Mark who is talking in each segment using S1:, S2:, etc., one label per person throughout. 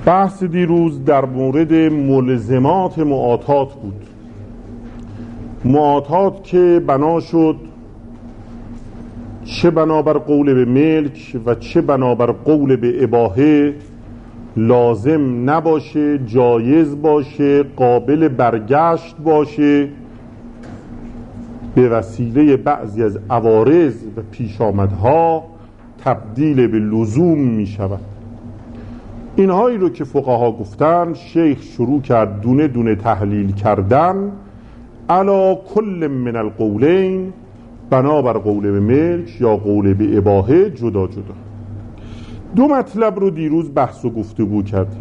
S1: بحث دیروز در مورد ملزمات معاطات بود. معاطات که بنا شد چه بنابر قول به ملک و چه بنابر قول به اباحه لازم نباشه، جایز باشه، قابل برگشت باشه، به وسیله بعضی از عوارض و پیشامدها تبدیل به لزوم می شود. اینهایی رو که فقها گفتن، شیخ شروع کرد دونه دونه تحلیل کردن علا کل من القولین، بنابر قول به ملک یا قول به اباحه جدا جدا. دو مطلب رو دیروز بحث و گفتگو کردیم.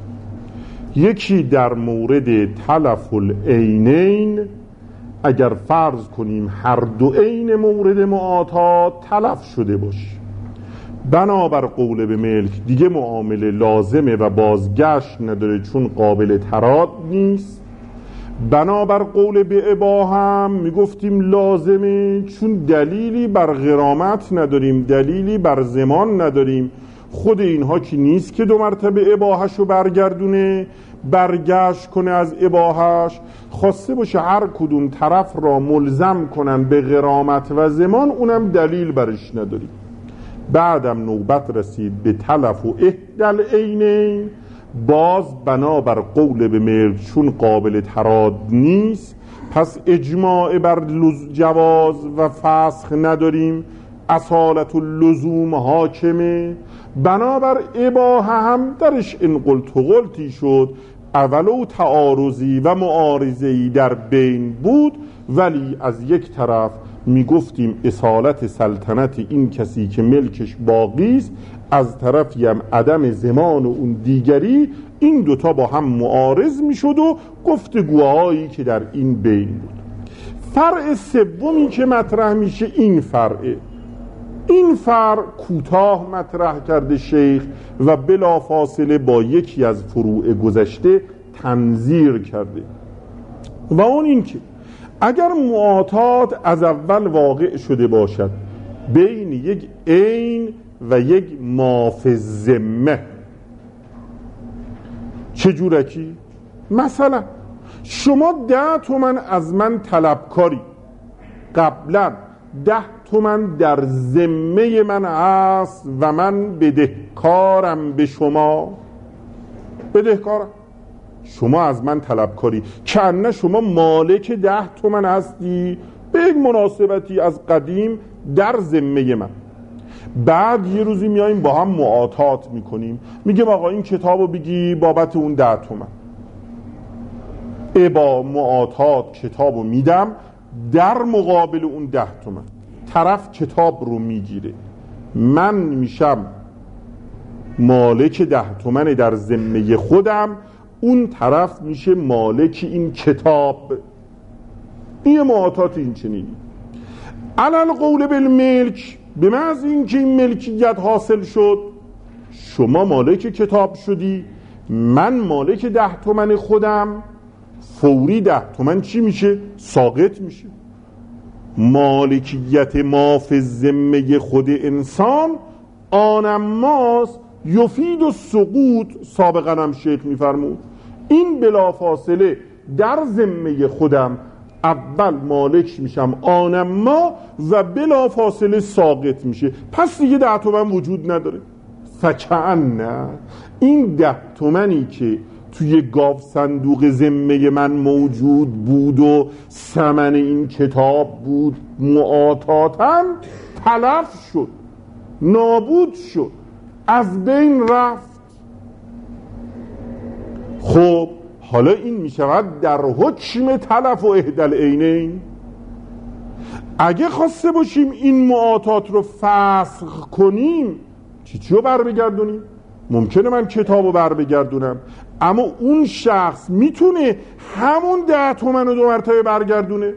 S1: یکی در مورد تلف العینین، اگر فرض کنیم هر دو عین مورد معاطات تلف شده باشه، بنابر قول به ملک دیگه معامله لازمه و بازگشت نداره چون قابل تراد نیست. بنابر قول به اباحه هم میگفتیم لازمه چون دلیلی بر غرامت نداریم، دلیلی بر ضمان نداریم. خود اینها که نیست که دو مرتبه اباحه‌شو برگردونه، برگشت کنه از اباحه‌ش، خواسته باشه هر کدوم طرف را ملزم کنن به غرامت و ضمان، اونم دلیل برش نداریم. بعدم نوبت رسید به تلف و احدل عینین، باز بنابر قول به ملک چون قابل تراد نیست، پس اجماع بر جواز و فسخ نداریم، اصالت اللزوم حاکمه. بنابر اباحه هم درش ان قلت و قلتی شد، اولو تعارضی و معارضه‌ای در بین بود، ولی از یک طرف میگفتیم اصالت سلطنت این کسی که ملکش باقی است، از طرفی هم عدم ضمان و اون دیگری، این دوتا با هم معارض میشد و گفتگوهایی که در این بین بود. فرع سومی که مطرح میشه این فرعه. این فرع کوتاه مطرح کرده شیخ و بلافاصله با یکی از فروع گذشته تنظیر کرده، و اون این که اگر معاطات از اول واقع شده باشد بین یک عین و یک ما فی الذمه، چجورکی؟ مثلا شما 10 تومن از من طلبکاری، قبلا 10 تومن در ذمه من هست و من بدهکارم به شما، بدهکارم، شما از من طلبکاری، کنه شما مالک 10 تومن هستی به یک مناسبتی از قدیم در ذمه من. بعد یه روزی میاییم با هم معاطات میکنیم، میگم آقا این کتابو بگی بابت اون 10 تومن. با معاطات کتابو میدم در مقابل اون 10 تومن، طرف کتاب رو میگیره، من میشم مالک 10 تومن در ذمه خودم، اون طرف میشه مالک این کتاب. این معاطات این چنینی. علل قول بالملک، به محض اینکه این ملکیت حاصل شد، شما مالک کتاب شدی، من مالک 10 تومن خودم، فوری 10 تومن چی میشه؟ ساقط میشه. مالکیت ما فی الذمه خود انسان آنم ماست یفید و سقوط. سابقا هم شیخ میفرمود این بلافاصله در ذمه خودم اول مالک میشم آنم ما و بلافاصله ساقط میشه، پس دیگه 10 تومن وجود نداره. فکأن این 10 تومنی که توی گاو صندوق ذمه من موجود بود و ثمن این کتاب بود، معاطاتم تلف شد، نابود شد، از بین رفت. خب حالا این می شود در حکم تلف و احدل عینین. اگه خواسته باشیم این معاطات رو فسخ کنیم، چی رو بر بگردونیم؟ ممکنه من کتاب رو بر بگردونم، اما اون شخص میتونه همون 10 تومن رو 2 مرتبه برگردونه.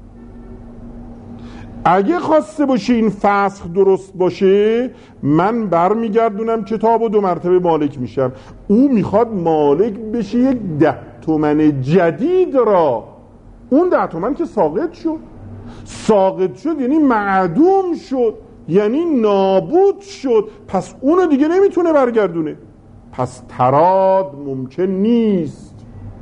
S1: اگه خواسته باشه این فسخ درست باشه، من برمیگردونم کتاب و 2 مرتبه مالک میشم، او میخواد مالک بشه یک 10 تومن جدید را. اون 10 تومن که ساقط شد، ساقط شد یعنی معدوم شد، یعنی نابود شد، پس اونو دیگه نمیتونه برگردونه. پس تراد ممکن نیست.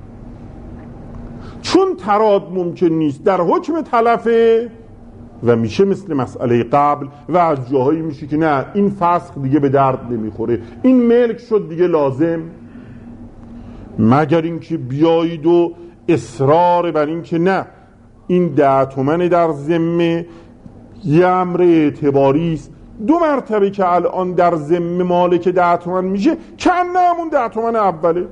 S1: چون تراد ممکن نیست در حکم تلفه و میشه مثل مسئله قبل و از جاهایی میشه که نه این فسخ دیگه به درد نمیخوره، این ملک شد دیگه لازم، مگر اینکه بیایید و اصرار بر این که نه این 10 تومن در ذمه یه امر اعتباری است، 2 مرتبه که الان در ذمه مالک 10 تومن میشه کنه همون 10 تومن اوله،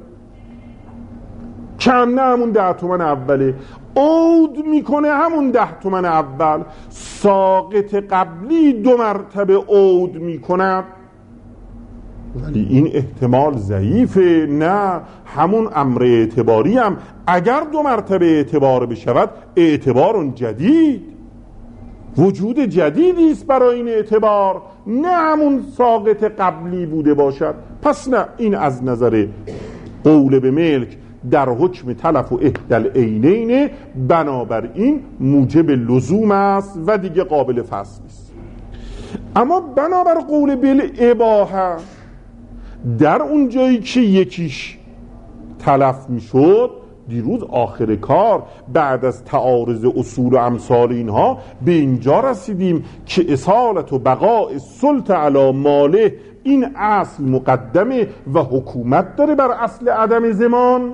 S1: کنه همون 10 تومن اوله، عود میکنه همون 10 تومن اول، ساقط قبلی 2 مرتبه عود میکنه، ولی این احتمال ضعیفه، نه همون امر اعتباری هم اگر 2 مرتبه اعتبار بشود اعتبار جدید، وجود جدیدی است برای این اعتبار، نه همون ساقط قبلی بوده باشد. پس نه، این از نظر قول به ملک در حکم تلف و احدی العینین بنابراین موجب لزوم است و دیگه قابل فصل است. اما بنابر قول بالاباحه در اون جایی که یکیش تلف میشد، دیروز آخر کار بعد از تعارض اصول و امثال اینها به اینجا رسیدیم که اصالت و بقاء سلطه علی ماله این اصل مقدمه و حکومت داره بر اصل عدم زمان.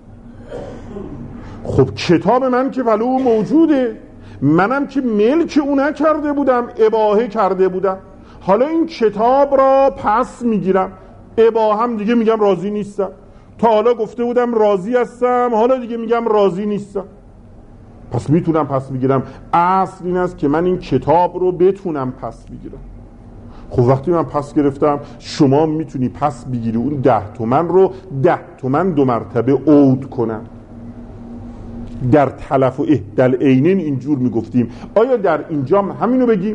S1: خب کتاب من که ولو موجوده، منم که ملک او نکرده بودم، اباحه کرده بودم، حالا این کتاب را پس میگیرم، اباحه هم دیگه میگم راضی نیستم، تا حالا گفته بودم راضی هستم، حالا دیگه میگم راضی نیستم، پس میتونم پس بگیرم. اصل این است که من این کتاب رو بتونم پس بگیرم. خب وقتی من پس گرفتم، شما میتونی پس بگیری اون 10 تومن رو 10 تومن 2 مرتبه عود کنم. در تلف و احدی العینین اینجور میگفتیم، آیا در اینجا همینو بگیم؟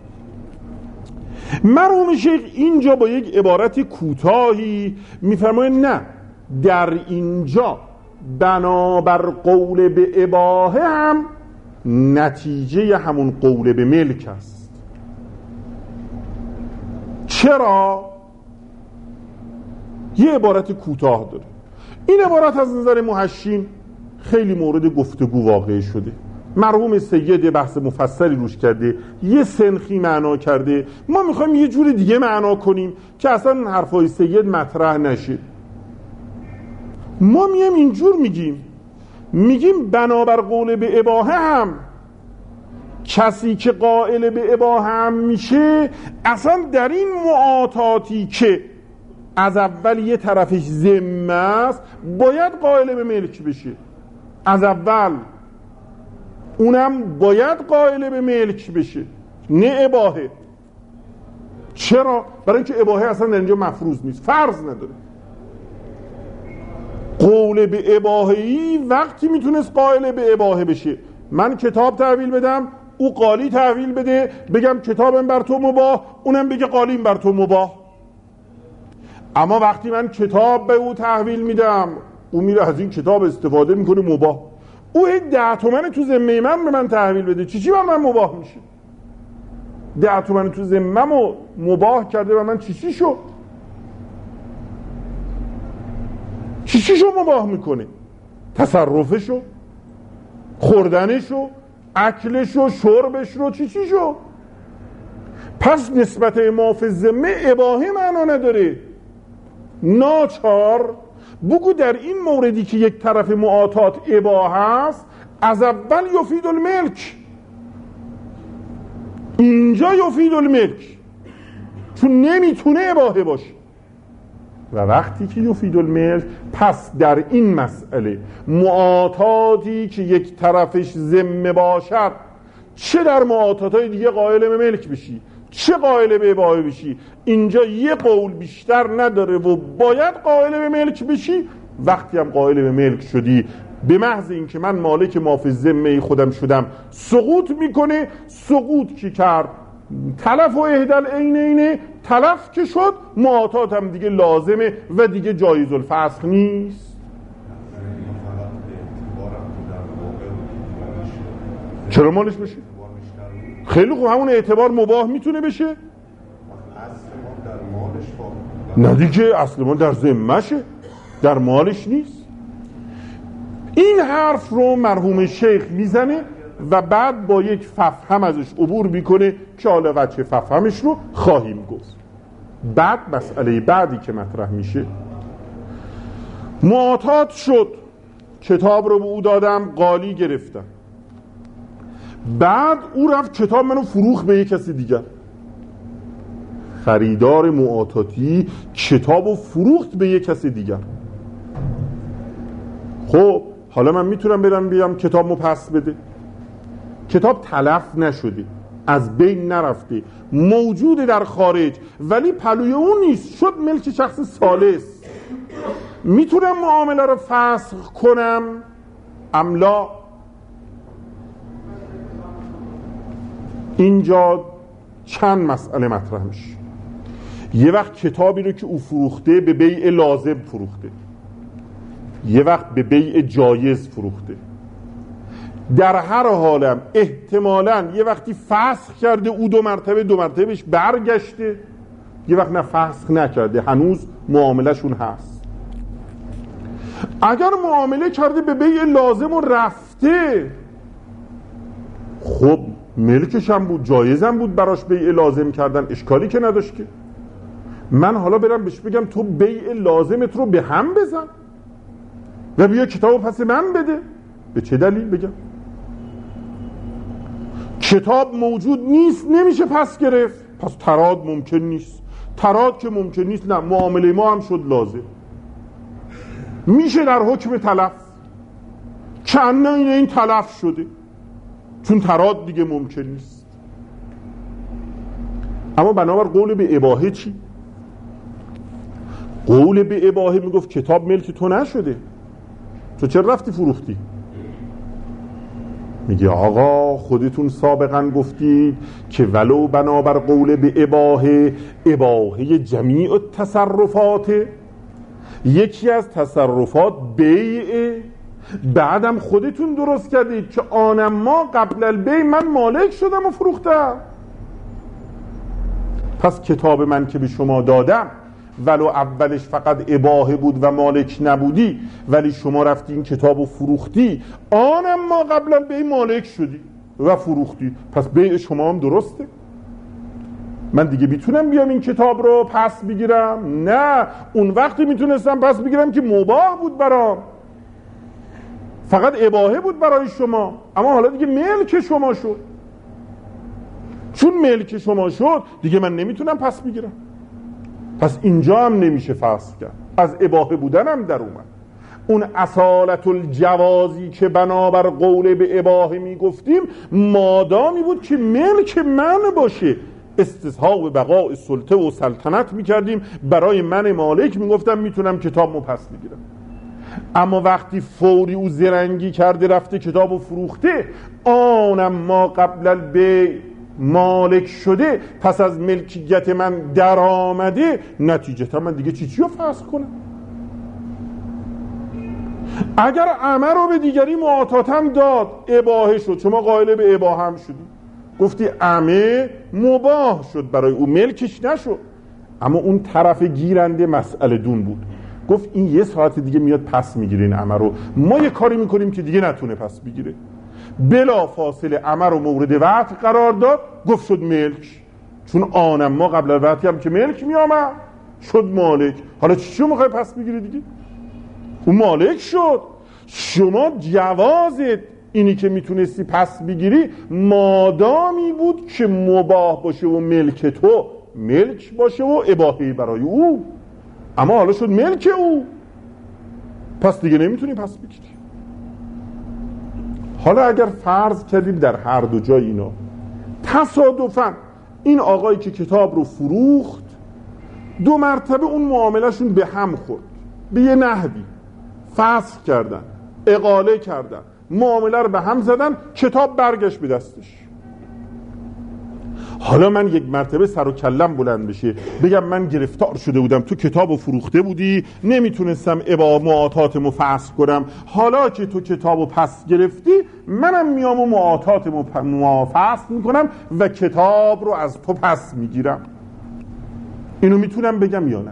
S1: مرحوم شیخ اینجا با یک عبارت کوتاهی میفرماید نه، در اینجا بنابر قول به اباحه هم نتیجه همون قول به ملک است. چرا؟ یه عبارت کوتاه داره. این عبارت از نظر محشین خیلی مورد گفتگو واقع شده. مرحوم سید بحث مفصلی روش کرده، یه سنخی معنا کرده، ما میخوایم یه جور دیگه معنا کنیم که اصلا حرفای سید مطرح نشه. ما میگیم اینجور میگیم بنابر قول به اباحه هم کسی که قائل به اباحه هم میشه اصلا در این معاطاتی که از اول یه طرفش ذمه است باید قائل به ملک بشه، از اول اونم باید قائل به ملک بشه، نه اباحه. چرا؟ برای اینکه اباحه اصلا در اینجا مفروض نیست، فرض نداره. قول به اباحه‌ای وقتی میتونست قائل به اباحه بشه، من کتاب تحویل بدم، او قالی تحویل بده، بگم کتابم بر تو مباح، اونم بگه قالیم بر تو مباح. اما وقتی من کتاب به او تحویل میدم، او میره از این کتاب استفاده میکنه مباح، او 10 تومن تو ذمه من به من تحویل بده، چی بر من مباح میشه؟ 10 تومن تو ذمه‌مو مباح کرده و من چی شو؟ چی شو مباح میکنه؟ تصرفشو، خوردنشو، اکلشو، شربشو، چی شو؟ پس نسبت ما فی الذمه اباحه معنا نداره. ناچار بگو در این موردی که یک طرف معاطات اباحه است، از اول یفید الملک، اینجا یفید الملک، چون نمیتونه اباحه باشه. و وقتی که یفید الملک، پس در این مسئله معاطاتی که یک طرفش ذمه باشد، چه در معاطاتهای دیگه قائل به ملک بشی، چه قائل به اباحه بشی، اینجا یه قول بیشتر نداره و باید قائل به ملک بشی. وقتی هم قائل به ملک شدی، به محض این که من مالک ما فی الذمه خودم شدم، سقوط میکنه. سقوط کی کرد؟ تلف و احدی العینین، تلف که شد معاطات هم دیگه لازمه و دیگه جایز الفسخ نیست. چرا مالش بشه؟ خیلی خوب، همون اعتبار مباح میتونه بشه. نه دیگه، اصل مال در ذمشه، در مالش نیست. این حرف رو مرحوم شیخ میزنه و بعد با یک ففهم ازش عبور میکنه که حالا وجه ففهمش رو خواهیم گفت. بعد مسئله بعدی که مطرح میشه، معتاد شد، کتاب رو به او دادم، قالی گرفتم، بعد او رفت کتاب منو فروخت به یک کسی دیگر. خریدار معتادی کتاب رو فروخت به یک کسی دیگر. خب حالا من میتونم برم بیام کتابمو پس بده؟ کتاب تلف نشده، از بین نرفته، موجود در خارج، ولی پلوی اون نیست، شد ملک شخص ثالث. میتونم معامله رو فسخ کنم املا؟ اینجا چند مسئله مطرح میشه. یه وقت کتابی رو که او فروخته به بیع لازم فروخته، یه وقت به بیع جایز فروخته. در هر حالم احتمالاً یه وقتی فسخ کرده او دو مرتبه بهش برگشته، یه وقت نه فسخ نکرده، هنوز معاملهشون هست. اگر معامله کرده به بیع لازم و رفته، خب ملکش هم بود، جایزم بود براش بیع لازم کردن، اشکالی که نداشت که. من حالا برم بهش بگم تو بیع لازمت رو به هم بزن و بیا کتابو پس من بده؟ به چه دلیل بگم؟ کتاب موجود نیست، نمیشه پس گرفت، پس تراد ممکن نیست. تراد که ممکن نیست، نه معامله ما هم شد لازم، میشه در حکم تلف، چند این تلف شده، چون تراد دیگه ممکن نیست. اما بنابر قول به اباحه چی؟ قول به اباحه میگفت کتاب ملک تو نشده، تو چرا رفتی فروختی؟ میگه آقا خودتون سابقا گفتید که ولو بنابر قول به اباحه جمیع التصرفات، یکی از تصرفات بیعه، بعدم خودتون درست کردید که آنم ما قبل البیع من مالک شدم و فروختم. پس کتاب من که به شما دادم ولو اولش فقط اباحه بود و مالک نبودی، ولی شما رفتی این کتاب رو فروختی، آنم ما قبل البیع مالک شدی و فروختی، پس بیع شما هم درسته. من دیگه میتونم بیام این کتاب رو پس بگیرم؟ نه، اون وقتی میتونستم پس بگیرم که مباح بود برام، فقط اباحه بود برای شما، اما حالا دیگه ملک شما شد. چون ملک شما شد دیگه من نمیتونم پس بگیرم، پس اینجا هم نمیشه فسخ کرد، از اباحه بودن هم در اومد. اون اصالت الجوازی که بنابر قول به اباحه میگفتیم مادامی بود که ملک من باشه، استصحاب بقاء سلطه و سلطنت میکردیم، برای من مالک میگفتم میتونم کتابمو پس بگیرم. اما وقتی فوری او زرنگی کرده رفته کتابو فروخته، آنم ما قبل البیع مالک شده، پس از ملکیت من در آمده، نتیجتا من دیگه چی رو فسخ کنم؟ اگر عمه رو به دیگری معاطاتم داد، اباحه شد، شما قائل به اباحه هم شدی، گفتی عمه مباح شد برای او، ملکش نشد. اما اون طرف گیرنده مسئله دون بود، گفت این یه ساعت دیگه میاد پس میگیره این عمه رو، ما یه کاری میکنیم که دیگه نتونه پس بگیره. بلا فاصله عمه رو مورد وقت قرار داد، گفت شد ملک، چون آنم ما قبل الوقتی هم که ملک میامد شد مالک. حالا چیو میخوای پس بگیری دیگه؟ اون مالک شد. شما جوازت اینی که میتونستی پس بگیری مادامی بود که مباح باشه و ملک تو ملک باشه و اباحه‌ای برای او، اما حالا شد ملک او، پس دیگه نمیتونی پس بگیری. حالا اگر فرض کردیم در هر دو جای اینا تصادفاً این آقایی که کتاب رو فروخت دو مرتبه اون معاملهشون به هم خورد، به یه نحوی فسخ کردن، اقاله کردن، معامله رو به هم زدن، کتاب برگشت به دستش. حالا من یک مرتبه سر و کلم بلند بشه بگم من گرفتار شده بودم، تو کتابو فروخته بودی، نمیتونستم معاطاتمو فسخ کنم، حالا که تو کتابو پس گرفتی منم میام و معاطاتمو فسخ میکنم و کتاب رو از تو پس میگیرم. اینو میتونم بگم یا نه؟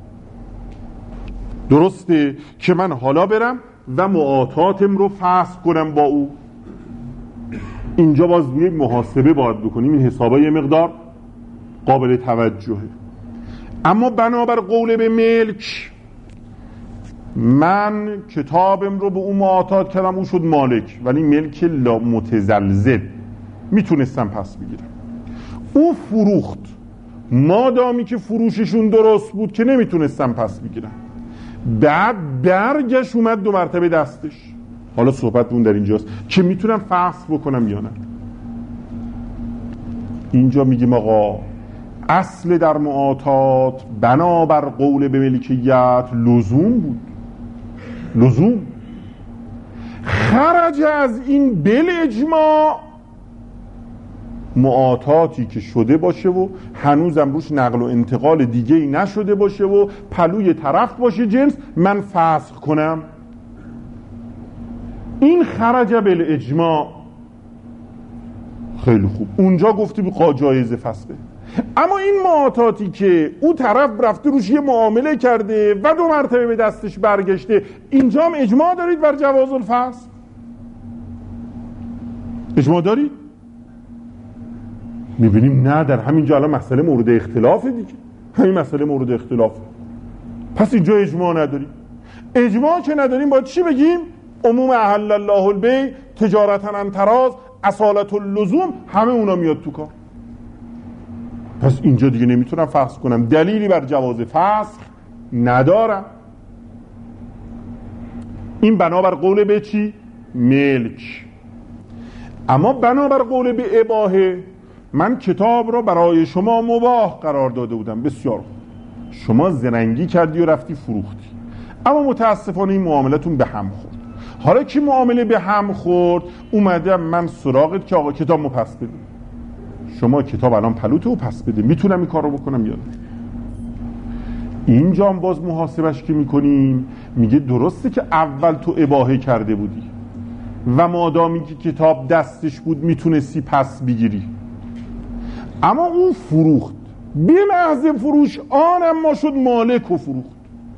S1: درسته که من حالا برم و معاطاتم رو فسخ کنم با او. اینجا باز یک محاسبه باید بکنیم، این حسابه یه مقدار قابل توجهه. اما بنابر قول به ملک، من کتابم رو به اون معاطات کردم، اون شد مالک، ولی ملک لا متزلزل، میتونستم پس بگیرم. او فروخت، مادامی که فروششون درست بود که نمیتونستم پس بگیرم. بعد برگشت اومد 2 مرتبه دستش. حالا صحبتمون در اینجاست که میتونم فسخ بکنم یا نه. اینجا میگیم آقا اصل در معاطات بنابر قول به ملکیت لزوم بود، لزوم. خرج از این بل اجماع معاطاتی که شده باشه و هنوزم روش نقل و انتقال دیگه ای نشده باشه و پلوی طرف باشه جنس، من فسخ کنم، این خرج بل اجماع. خیلی خوب، اونجا گفتی بقا جایزه فسخه. اما این معاطاتی که اون طرف رفته روش یه معامله کرده و 2 مرتبه به دستش برگشته، اینجا هم اجماع دارید بر جواز الفسخ؟ اجماع دارید؟ میبینیم نه، در همینجا الان مسئله مورد اختلافه دیگه، همین مسئله مورد اختلافه. پس اینجا اجماع نداریم. اجماع که نداریم باید چی بگیم؟ عموم احل الله البیع، تجارتا عن تراض، اصالت اللزوم، همه اونا میاد تو کار. پس اینجا دیگه نمیتونم فسخ کنم، دلیلی بر جواز فسخ ندارم. این بنابر قول به چی؟ ملک. اما بنابر قول به اباحه، من کتاب را برای شما مباح قرار داده بودم، بسیار شما زرنگی کردی و رفتی فروختی، اما متاسفانه این معاملتون به هم خورد. حالا که معامله به هم خورد، اومدم من سراغت که آقا کتاب مو پس بده. شما کتاب الان پلوته و پس بده، میتونم این کار رو بکنم یا نه؟ اینجا هم باز محاسبش که میکنیم، میگه درسته که اول تو اباحه کرده بودی و مادامی که کتاب دستش بود میتونستی پس بگیری، اما اون فروخت، به محض فروش آنم ما شد مالک و فروخت،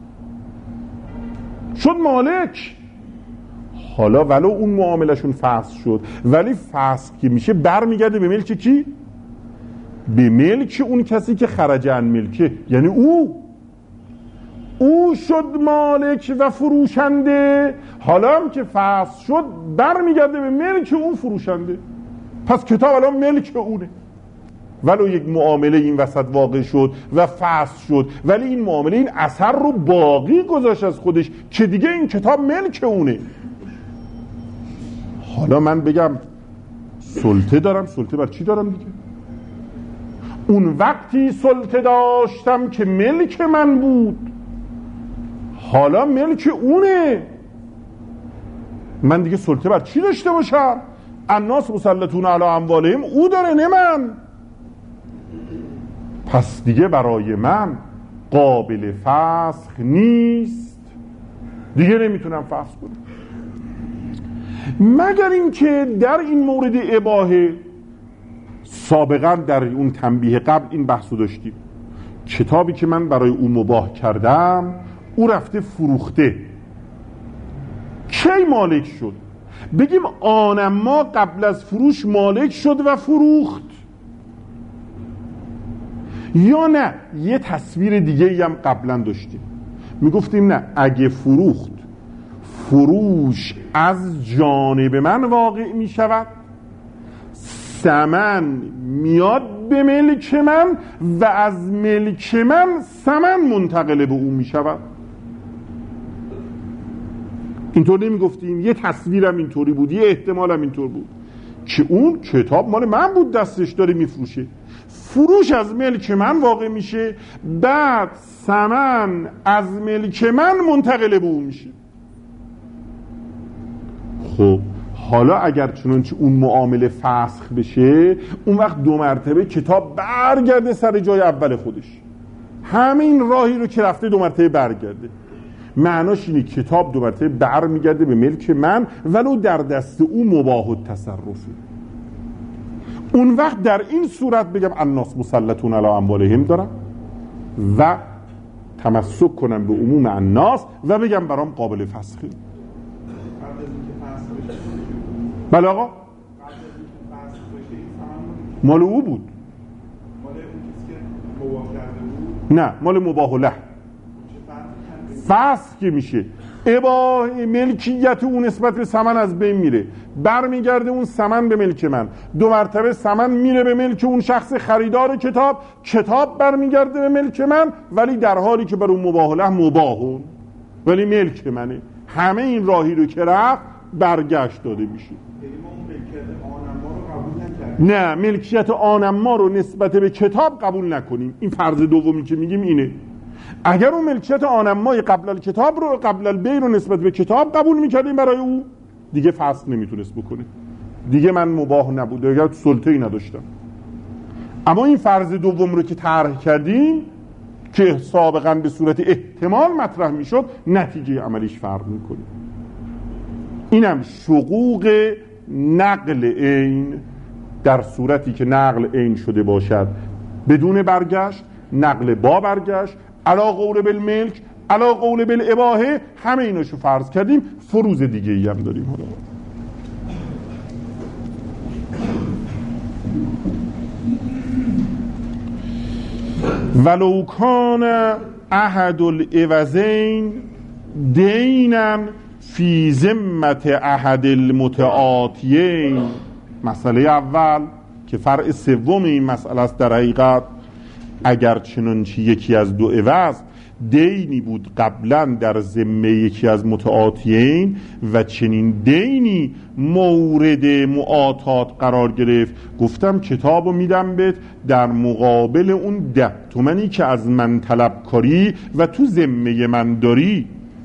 S1: شد مالک. حالا ولو اون معاملشون فسخ شد، ولی فسخ که میشه برمیگرده به ملک کی؟ به ملک اون کسی که خرج عن ملکه، یعنی او شد مالک و فروشنده. حالا هم که فسخ شد برمیگرده به ملک اون فروشنده. پس کتاب الان ملک اونه، ولو یک معامله این وسط واقع شد و فسخ شد، ولی این معامله این اثر رو باقی گذاشت از خودش که دیگه این کتاب ملک اونه. حالا من بگم سلطه دارم، سلطه بر چی دارم دیگه؟ اون وقتی سلطه داشتم که ملک من بود، حالا ملک اونه، من دیگه سلطه بر چی داشته باشم؟ الناس مسلطون علی اموالهم، او داره نه من. پس دیگه برای من قابل فسخ نیست، دیگه نمیتونم فسخ کنم، مگر اینکه در این مورد اباحه سابقا در اون تنبیه قبل این بحثو داشتیم. کتابی که من برای او مباح کردم، او رفته فروخته، کی مالک شد؟ بگیم آنم ما قبل از فروش مالک شد و فروخت، یا نه یه تصویر دیگه هم قبلا داشتیم، میگفتیم نه، اگه فروخت، فروش از جانب من واقع می شود، ثمن میاد به ملک من و از ملک من ثمن منتقل به او می شود. اینطور نمی گفتیم؟ یه تصویرم اینطوری بود، یه احتمالم اینطور بود که اون کتاب مال من بود، دستش داره میفروشه، فروش از ملک من واقع میشه، بعد ثمن از ملک من منتقل به او میشه. خب حالا اگر چنانچه اون معامله فسخ بشه، اون وقت 2 مرتبه کتاب برگرده سر جای اول خودش، همین راهی رو که رفته 2 مرتبه برگرده. معناش اینه کتاب 2 مرتبه برمیگرده به ملک من، ولو در دست او مباح التصرفه. اون وقت در این صورت بگم الناس مسلطون علی اموالهم دارم، و تمسک کنم به عموم الناس و بگم برام قابل فسخه. بله آقا، مال او بود، نه مال مباح له. فسخ که میشه ملکیت اون نسبت به ثمن از بین میره، برمیگرده اون ثمن به ملک من، 2 مرتبه ثمن میره به ملک اون شخص خریدار کتاب، کتاب برمیگرده به ملک من، ولی در حالی که بر اون مباح له مباحون، ولی ملک منه. همه این راهی رو که رفت برگشت داده میشه. نه، ملکیت آنما رو نسبت به کتاب قبول نکنیم. این فرض دومی که میگیم اینه. اگر اون ملکیت آنمای قبل الکتاب رو، قبل البیع رو نسبت به کتاب قبول میکردیم برای او، دیگه فسخ نمیتونست بکنه، دیگه من مباح نبود، دیگه سلطه‌ای نداشتم. اما این فرض دوم رو که طرح کردیم که سابقا به صورت احتمال مطرح میشد، نتیجه عملیش فرق میکنه. اینم شقوق نقل عین در صورتی که نقل عین شده باشد بدون برگشت، نقل با برگشت، علا قول بالملک، علا قول بالاباحه، همه ایناشو فرض کردیم. فروض دیگه ای هم داریم. ولو کان احد العوضین دینا فی ذمت احد المتعاطیین، مسئله اول که فرع سوم این مسئله است در حقیقت، اگر چنانچه یکی از 2 عوض دینی بود قبلا در ذمه یکی از متعاطیین و چنین دینی مورد معاطات قرار گرفت، گفتم کتابو میدم بهت در مقابل اون 10 تومنی که از من طلب کاری و تو ذمه من داری.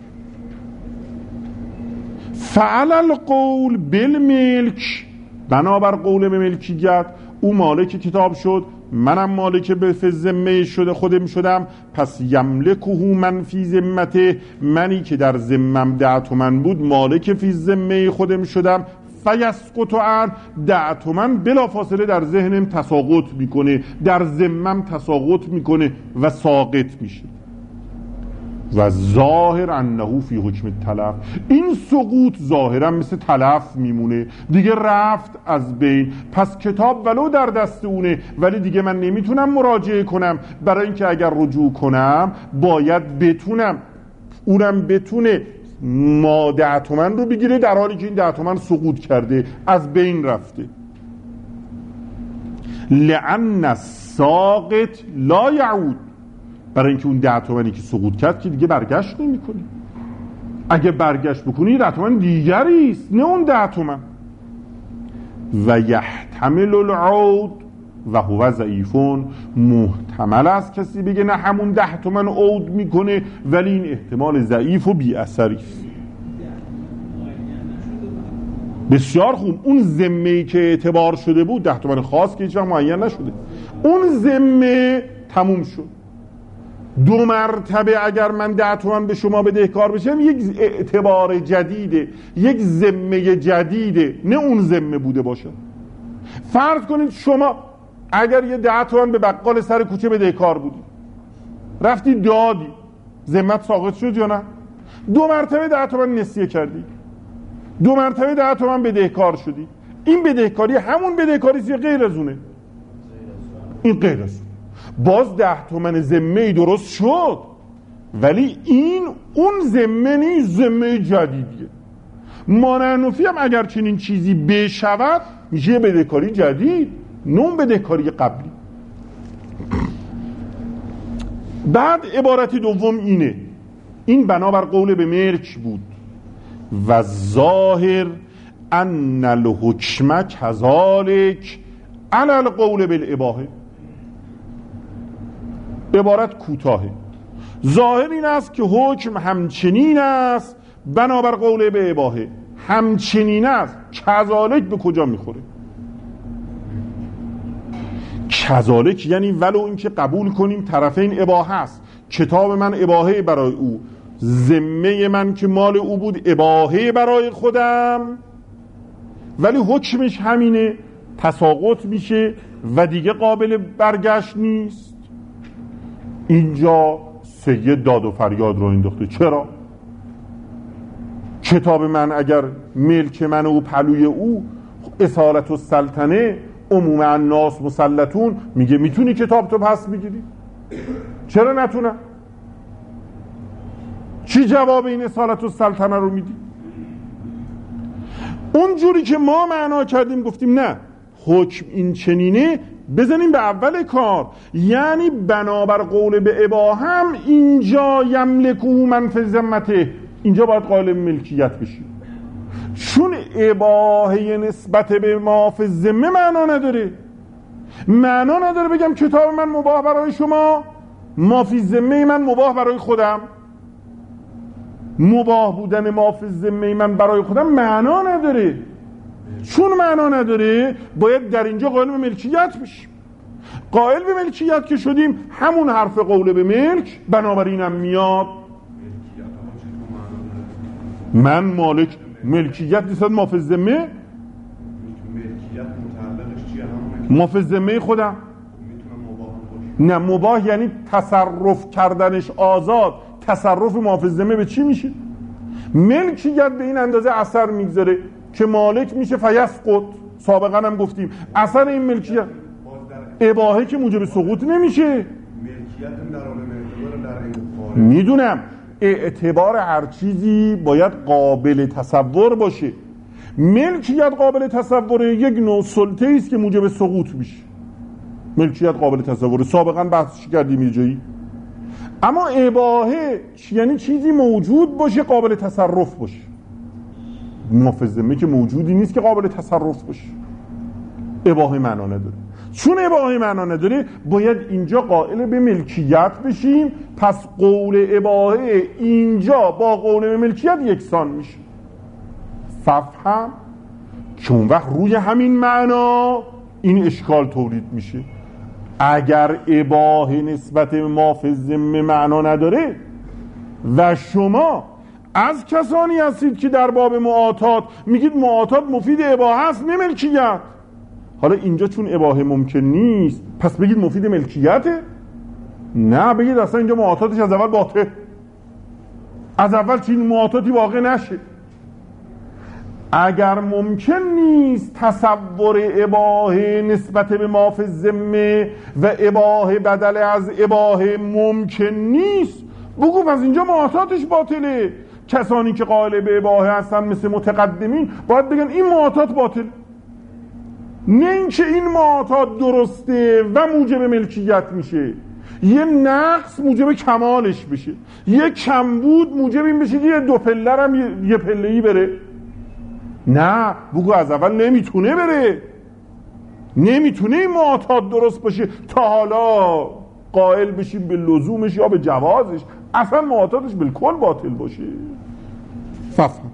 S1: فعل القول بالملک، بنابر قول به ملکیت، او مالک کتاب شد، منم مالک به ذمه شده خودم شدم، پس یملکه من فی ذمته، منی که در ذمم 10 تومن بود مالک فی ذمه خودم شدم. فیسقط عن 10 تومن بلا فاصله در ذهنم تساقط میکنه، در ذمم تساقط میکنه و ساقط میشه. و ظاهر انه فی حکم التلف، این سقوط ظاهرا مثل تلف میمونه، دیگه رفت از بین. پس کتاب ولو در دست اونه، ولی دیگه من نمیتونم مراجعه کنم، برای اینکه اگر رجوع کنم باید بتونم اونم بتونه ما 10 تومن رو بگیره، در حالی که این 10 تومن سقوط کرده، از بین رفته. لأن الساقط لا یعود، برای اینکه اون 10 تومنی که سقوط کرد که دیگه برگشت نمی کنی. اگه برگشت بکنی 10 تومن دیگری است، نه اون 10 تومن. و یحتمل العود و هو ضعیفون، محتمل است کسی بگه نه همون 10 تومن عود میکنه، ولی این احتمال ضعیف و بی اثری است. بسیار خوب. اون ذمه‌ای که اعتبار شده بود 10 تومن خاص که هیچ وقت معین نشده، اون ذمه تموم شد. 2 مرتبه اگر من 10 تومن به شما بدهکار بشم، یک اعتبار جدیده، یک ذمه جدیده، نه اون ذمه بوده باشه. فرض کنید شما اگر یه 10 تومن به بقال سر کوچه بدهکار بودی، رفتی دادی، ذمت ساقط شد یا نه؟ 2 مرتبه 10 تومن نسیه کردی، 2 مرتبه 10 تومن بدهکار شدی. این بدهکاری همون بدهکاری است یا غیر از اونه؟ این غیر از اون. باز 10 تومن ذمه درست شد، ولی این اون ذمه نیست، ذمه جدیدیه. مانعنفی هم اگر چنین چیزی بشود میشه بدهکاری جدید، نه بدهکاری قبلی. بعد عبارت دوم اینه، این بنابر قول به ملک بود. و ظاهر ان الحکم کذالک علی القول بالاباحه. عبارت کوتاهه. ظاهر این است که حکم همچنین است بنابر قول به اباحه، همچنین است. کذالک به کجا میخوره؟ کذالک یعنی ولو این که قبول کنیم طرفین اباحه است، کتاب من اباحه برای او، ذمه من که مال او بود اباحه برای خودم، ولی حکمش همینه، تساقط میشه و دیگه قابل برگشت نیست. اینجا سید داد و فریاد رو انداخته. چرا؟ کتاب من اگر ملک من و پلوی او اصالت السلطنه عموم الناس مسلطون، میگه میتونی کتاب تو پس بگیری؟ چرا نتونم؟ چی جواب این اصالت السلطنه رو میدی؟ اون جوری که ما معنا کردیم گفتیم نه، حکم این چنینه، بزنیم به اول کار، یعنی بنابر قول به اباهم اینجا یملکو من فی ذمته، اینجا باید قائل ملکیت بشیم. چون اباهه نسبت به ما فی ذمه معنا نداره بگم کتاب من مباح برای شما، ما فی ذمه من مباح برای خودم. مباح بودن ما فی ذمه من برای خودم معنا نداره. چون معنا نداره باید در اینجا قائل به ملکیت بشیم. قائل به ملکیت که شدیم، همون حرف قول به ملک بنابراینم میاد من مالک ملکیت نیستد ما فی ذمه،
S2: ملکیت متعلقش چیه؟
S1: ما فی ذمه خودم. نه، مباح یعنی تصرف کردنش آزاد. تصرف ما فی ذمه به چی میشه؟ ملکیت به این اندازه اثر میگذاره که مالک میشه فیسقط. سابقا هم گفتیم اثر این ملکیت اباحه که موجب سقوط نمیشه.
S2: ملکیت در عالم اعتبار در این خارج.
S1: میدونم اعتبار هر چیزی باید قابل تصور باشه. ملکیت قابل تصوره، یک نوع سلطه است که موجب سقوط میشه. ملکیت قابل تصوره، سابقا بحثش کردیم یه جایی. اما اباحه یعنی چیزی موجود باشه قابل تصرف باشه. مفزمه که موجودی نیست که قابل تصرف باشه. اباحه معنا نداره. چون اباحه معنا نداره باید اینجا قائل به ملکیت بشیم. پس قول اباحه اینجا با قول به ملکیت یکسان میشه. فهم که اون وقت روی همین معنا این اشکال تولید میشه. اگر اباحه نسبت ما فی الذمه معنا نداره و شما از کسانی هستید که در باب معاطات میگید معاطات مفید اباحه است نه ملکیت، حالا اینجا چون اباحه ممکن نیست پس بگید مفید ملکیته؟ نه، بگید اصلا اینجا معاطاتش از اول باطل، از اول چین معاطاتی واقع نشه. اگر ممکن نیست تصور اباحه نسبت به ما فی الذمه و اباحه بدل از اباحه ممکن نیست، بگو پس اینجا معاطاتش باطله. کسانی که قائل به اباحه هستن مثل متقدمین باید بگن این معاطات باطل، نه اینکه این معاطات درسته و موجب ملکیت میشه. یه نقص موجب کمالش بشه، یه کمبود موجب این بشه یه دو پلر هم یه پله‌ای بره. نه، بگو از اول نمیتونه بره، نمیتونه این معاطات درست باشه تا حالا قائل بشیم به لزومش یا به جوازش، اصلا معاطاتش بالکل باطل باشه. فهم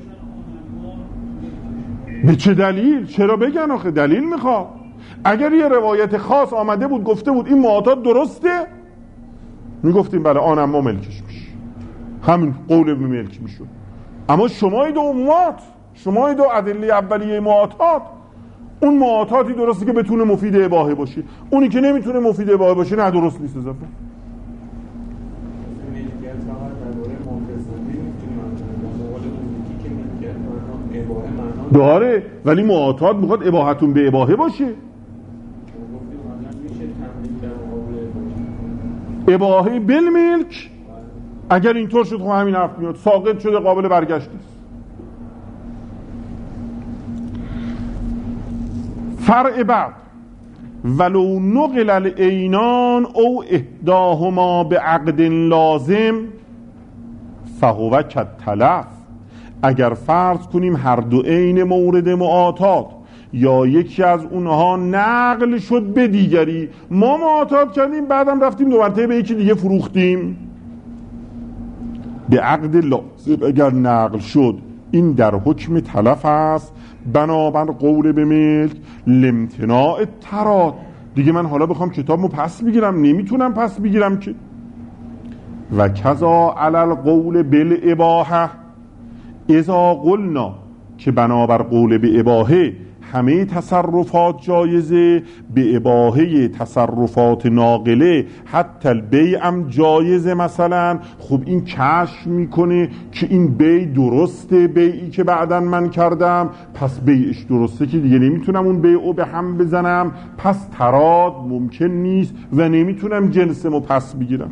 S1: به چه دلیل؟ چرا بگن آخه؟ دلیل میخواد. اگر یه روایت خاص آمده بود گفته بود این معاطات درسته، میگفتیم بله آن اما ملکش میشه، همین قول به ملک میشد. اما شمای دو اموات، شمای دو ادله اولیه معاطات، اون معاطاتی درسته که بتونه مفید اباحه باشه، اونی که نمیتونه مفید اباحه باشه نه درست نیست. اضافه داره ولی معاطات میخواد اباحتون به اباحه باشه. اباحه بالملک اگر اینطور شد خب همین حرف میاد، ساقط شده، قابل برگشت نیست. فرع بعد ولو نقل العینان او احداهما به عقد لازم فهو کالتلف. اگر فرض کنیم هر دو عین مورد معاطات یا یکی از اونها نقل شد به دیگری، ما معاطات کردیم بعدم رفتیم دو مرتبه به یکی دیگه فروختیم، به عقد لازم اگر نقل شد این در حکم تلف است بنابر قول به ملک لامتناع تراد. دیگه من حالا بخوام کتابمو پس بگیرم نمیتونم پس بگیرم که. و کذا علی القول بالاباحه اذا قلنا، که بنابر قول به اباحه همه تصرفات جایزه، به اباحه تصرفات ناقله حتی البیع هم جایزه. مثلا خب این کشف میکنه که این بیع درسته، بیعی که بعداً من کردم، پس بیعش درسته که دیگه نمیتونم اون بیعو به هم بزنم، پس تراد ممکن نیست و نمیتونم جنسمو پس بگیرم.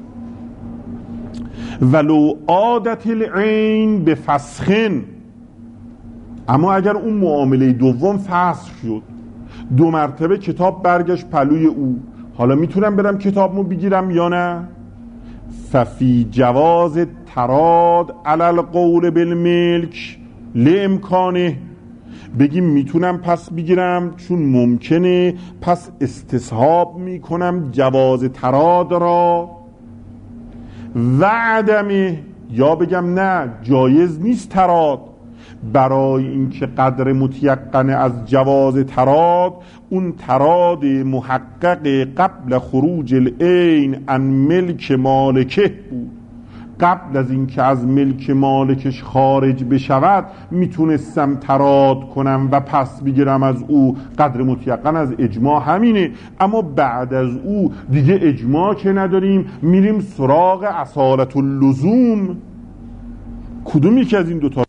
S1: ولو عادت العین به فسخن، اما اگر اون معامله دوم فسخ شد، 2 مرتبه کتاب برگشت پلوی او، حالا میتونم برم کتابمو بگیرم یا نه؟ ففی جواز تراد علی القول بالملک لامکانه، بگیم میتونم پس بگیرم چون ممکنه، پس استصحاب میکنم جواز تراد را. و عدمه، یا بگم نه جایز نیست تراد، برای اینکه قدر متیقن از جواز تراد اون تراد محقق قبل خروج العین عن ملک مالکه بود، قبل از اینکه از ملک مالکش خارج بشود میتونستم تراد کنم و پس بگیرم از او، قدر متیقن از اجماع همینه. اما بعد از او دیگه اجماع که نداریم، میریم سراغ اصالت اللزوم. کدومی که از این دوتا؟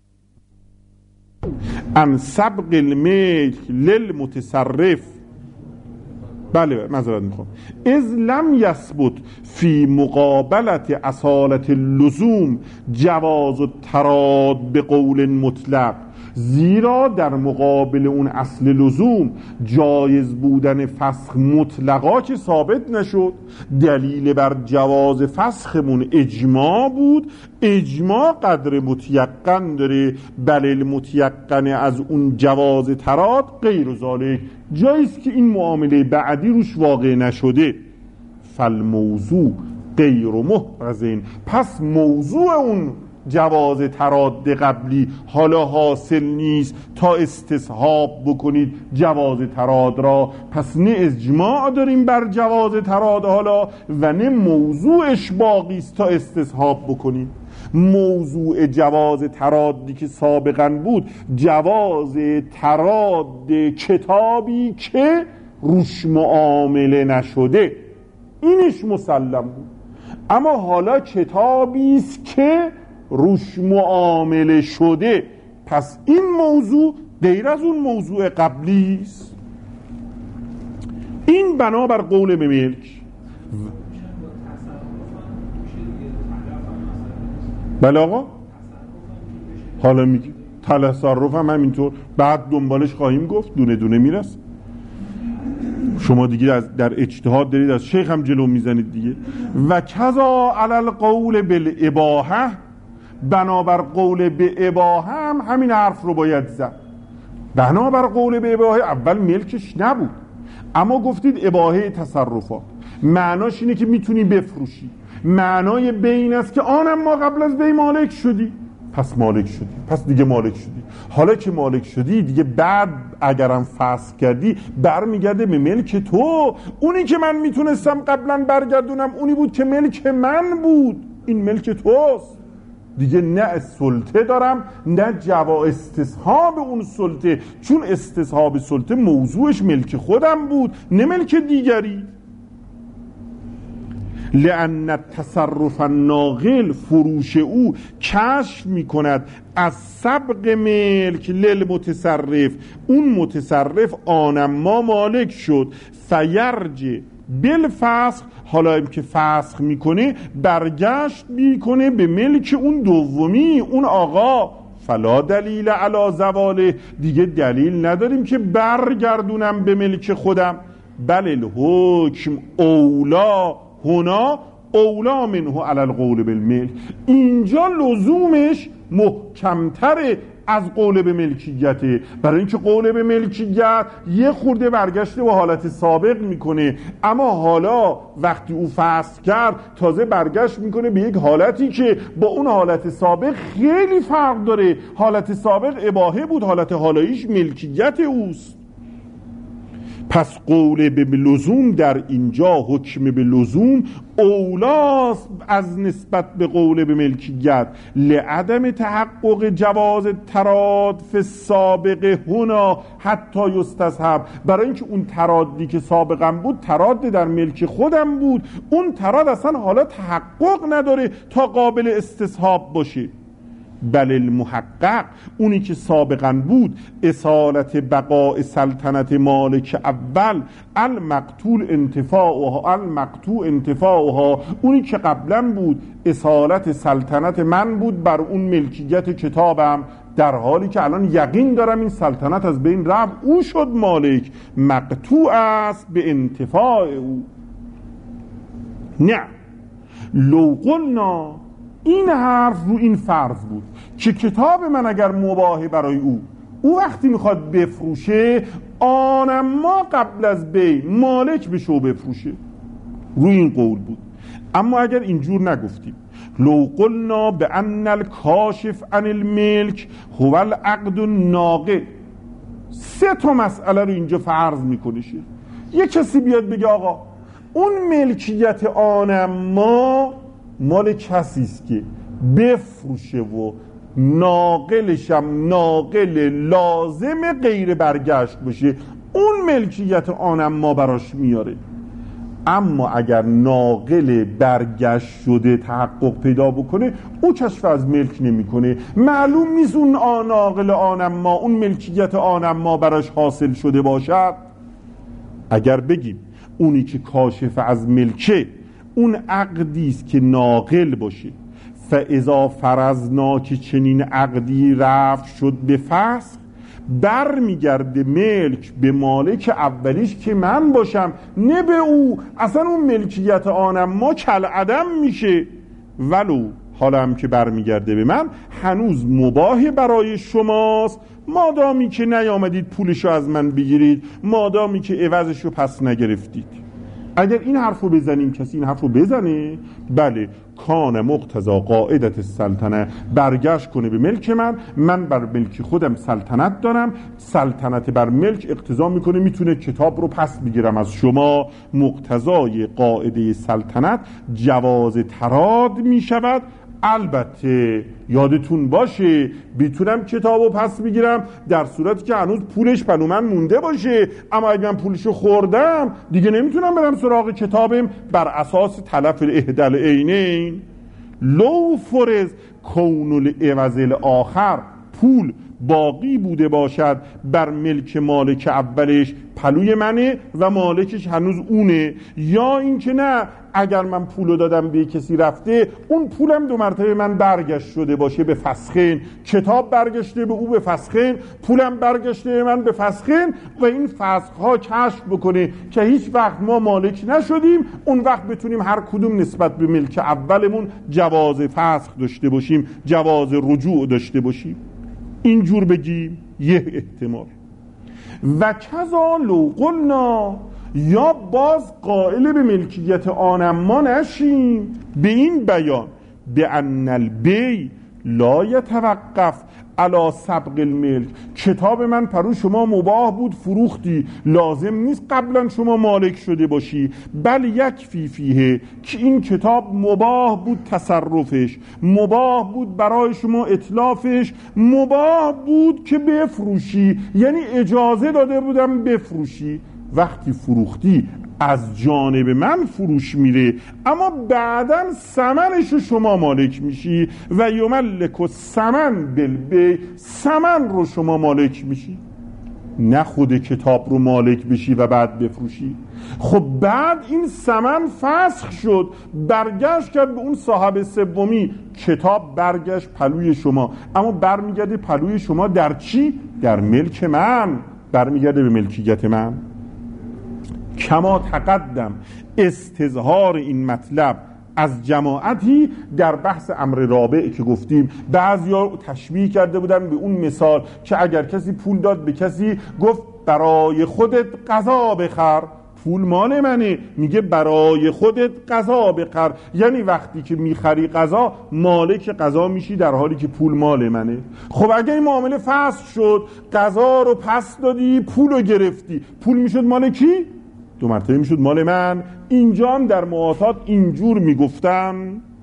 S1: ان سبق الملک للمتصرف، بله معذرت میخوام، اذ لم یثبت فی مقابلت اصالت اللزوم جواز التراد به قول مطلق، زیرا در مقابل اون اصل لزوم جایز بودن فسخ مطلقا که ثابت نشد. دلیل بر جواز فسخمون اجماع بود، اجماع قدر متیقن داره، بل متیقن از اون جواز تراد غیر ذالک، جایز که این معامله بعدی روش واقع نشده. فالموضوع غیر محرزین، پس موضوع اون جواز تراد قبلی حالا حاصل نیست تا استصحاب بکنید جواز تراد را، پس نه اجماع داریم بر جواز تراد حالا و نه موضوعش باقی است تا استصحاب بکنید. موضوع جواز ترادی که سابقا بود جواز تراد کتابی که روش معامله نشده، اینش مسلم بود. اما حالا کتابی است که روش معامله شده، پس این موضوع غیر از اون موضوع قبلی است. این بنابر قول به ملک. بله آقا، حالا میگی تصرف هم همینطور، بعد دنبالش خواهیم گفت، دونه دونه میرس. شما دیگه در اجتهاد دارید از شیخ هم جلو میزنید دیگه. و کذا علی القول بالاباحه، بنابر قول به اباحه هم همین حرف رو باید زد. بنابر قول به اباحه اول ملکش نبود، اما گفتید اباحه تصرفات، معناش اینه که میتونی بفروشی، معنای بین است که آنم ما قبل از بی مالک شدی، پس مالک شدی، پس دیگه مالک شدی. حالا که مالک شدی دیگه بعد اگرم فسخ کردی برمیگرده به ملک تو. اونی که من میتونستم قبلا برگردونم اونی بود که ملک من بود، این ملک توست دیگه، نه سلطه دارم نه جوا استصحاب اون سلطه، چون استصحاب سلطه موضوعش ملک خودم بود نه ملک دیگری. لأن التصرف الناقل، فروش او کشف میکند از سبق ملک للمتصرف، اون متصرف آنما مالک شد، فیرج بالفسخ، حالا این که فسخ میکنه برگشت میکنه به ملک اون دومی، اون آقا. فلا دلیل علی زواله، دیگه دلیل نداریم که برگردونم به ملک خودم. بل الحکم اولا هنا اولا منه علی القول بالملک، اینجا لزومش محکمتره از قول به ملکیته، برای اینکه قول به ملکیت یه خورده برگشته به حالت سابق میکنه، اما حالا وقتی او فسخ کرد تازه برگشت میکنه به یک حالتی که با اون حالت سابق خیلی فرق داره. حالت سابق اباحه بود، حالت حالاییش ملکیت اوست. پس قول به لزوم در اینجا حکم به لزوم اولاست از نسبت به قول به ملکیت لعدم تحقق جواز تراد فی سابقه هنا حتی یستصحب. برای اینکه اون ترادی که سابقا بود تراد در ملک خودم بود، اون تراد اصلا حالا تحقق نداره تا قابل استصحاب باشه. بل المحقق اونی که سابقا بود اصالت بقاء سلطنت مالک اول المقتول انتفاعها اونی که قبلا بود اصالت سلطنت من بود بر اون ملکیت کتابم، در حالی که الان یقین دارم این سلطنت از بین رفت، او شد مالک، مقطوع است به انتفاع او. نه لو قلنا، این حرف رو این فرض بود که کتاب من اگر مباهه برای او وقتی میخواد بفروشه آنم ما قبل از بی مالک بشه و بفروشه، رو این قول بود. اما اگر اینجور نگفتیم لو قلنا به ان الکاشف عن الملک هو العقد الناقل، 3 تا مسئله رو اینجا فرض میکنه. یه کسی بیاد بگه آقا اون ملکیت آنم ما مال کسی است که بفروشه و ناقلشم ناقل لازم غیر برگشت باشه، اون ملکیت آنم ما براش میاره. اما اگر ناقل برگشت شده تحقق پیدا بکنه او کشف از ملک نمیکنه، معلوم نیست اون ناقل آنم ما اون ملکیت آنم ما براش حاصل شده باشد. اگر بگیم اونی که کاشف از ملکه اون عقدی است که ناقل باشه، فاذا فرضنا که چنین عقدی رفت شد به فسخ، بر میگرده ملک به مالک اولیش که من باشم، نه به او، اصلا اون ملکیت آنم ما کل عدم میشه. ولو حالا هم که بر میگرده به من هنوز مباح برای شماست، مادامی که نیامدید پولشو از من بگیرید، مادامی که عوضشو پس نگرفتید. اگر این حرفو بزنیم، کسی این حرفو بزنه، بله کان مقتضا قاعدت السلطنه، برگشت کنه به ملک من بر ملک خودم سلطنت دارم، سلطنت بر ملک اقتضا میکنه میتونه کتاب رو پس بگیرم از شما، مقتضای قاعده سلطنت جواز تراد میشود. البته یادتون باشه بیتونم کتابو پس بگیرم در صورتی که هنوز پولش پلو من مونده باشه، اما اگه من پولشو خوردم دیگه نمیتونم برم سراغ کتابم بر اساس تلف الاحدال عینین. لو فرض کون العوض الاخر، پول باقی بوده باشد بر ملک مالک اولش پلوی منه و مالکش هنوز اونه، یا اینکه نه اگر من پولو دادم به کسی رفته اون پولم 2 مرتبه من برگشت شده باشه به فسخین، کتاب برگشته به او به فسخین، پولم برگشته به من به فسخین، و این فسخها کشف بکنه که هیچ وقت ما مالک نشدیم، اون وقت بتونیم هر کدوم نسبت به ملک اولمون جواز فسخ داشته باشیم، جواز رجوع داشته باشیم. اینجور بگیم یه احتمال. و کذا لو قلنا، یا باز قائل به ملکیت آنم ما نشیم به این بیان به ان البی لا یتوقف علی سبق الملک، کتاب من پرو شما مباح بود فروختی، لازم نیست قبلا شما مالک شده باشی، بل یکفی فیه که این کتاب مباح بود تصرفش، مباح بود برای شما اتلافش، مباح بود که بفروشی، یعنی اجازه داده بودم بفروشی، وقتی فروختی از جانب من فروش میره، اما بعداً ثمنشو شما مالک میشی و یملک الثمن بالبیع، ثمن رو شما مالک میشی، نه خود کتاب رو مالک بشی و بعد بفروشی. خب بعد این ثمن فسخ شد، برگشت کرد به اون صاحب سومی، کتاب برگشت پلوی شما، اما برمیگرده پلوی شما در چی؟ در ملک من، برمیگرده به ملکیت من. کما تقدم استظهار این مطلب از جماعتی در بحث امر رابع که گفتیم، بعضیا تشبیه کرده بودن به اون مثال که اگر کسی پول داد به کسی گفت برای خودت غذا بخر، پول مال منه، میگه برای خودت غذا بخر. یعنی وقتی که میخری غذا مالک غذا میشی در حالی که پول مال منه. خب اگه این معامله فسخ شد، غذا رو پس دادی، پول رو گرفتی، پول میشد مال کی؟ 2 مرتبه میشد مال من. اینجا هم در معاطات اینجور میگفتم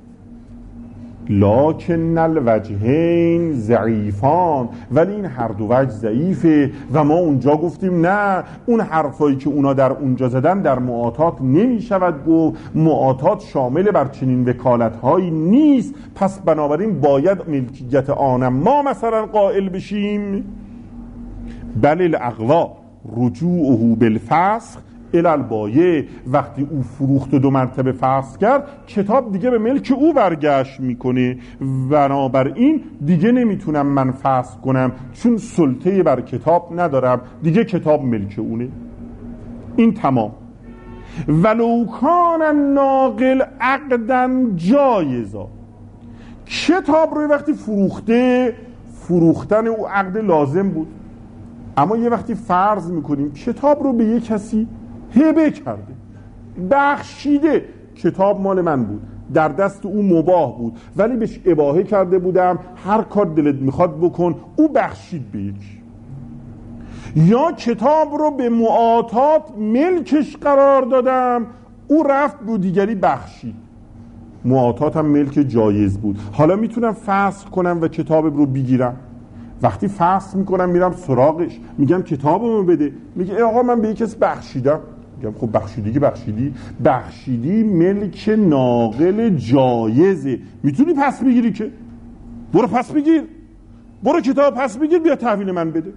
S1: لکن الوجهین ضعیفان، ولی این هر دو وجه ضعیفه و ما اونجا گفتیم نه، اون حرفایی که اونا در اونجا زدن در معاطات نمیشود گفت، معاطات شامل بر چنین وکالتهایی نیست، پس بنابراین باید ملکیت آنم ما مثلا قائل بشیم. بل الاقوا رجوعه بالفسخ الالبایه، وقتی او فروخت 2 مرتبه فسخ کرد کتاب دیگه به ملک او برگشت میکنه، بنابراین دیگه نمیتونم من فسخ کنم چون سلطه بر کتاب ندارم، دیگه کتاب ملک اونه. این تمام. ولو کان الناقل عقدا جایزا، کتاب رو وقتی فروختن او عقد لازم بود، اما یه وقتی فرض میکنیم کتاب رو به یه کسی هبه کرده، بخشیده، کتاب مال من بود، در دست او مباح بود ولی بهش اباحه کرده بودم هر کار دلت میخواد بکن، او بخشید به یکی. یا کتاب رو به معاطات ملکش قرار دادم، او رفت به دیگری بخشید، معاطات هم ملک جایز بود، حالا میتونم فسخ کنم و کتاب رو بگیرم. وقتی فسخ میکنم میرم سراغش میگم کتابمو بده، میگه ای آقا من به یک کس بخشیدم. میگم خب بخشیدی ملک ناقل جایزه، میتونی پس بگیری که برو پس بگیر، برو کتاب پس بگیر بیا تحویل من بده.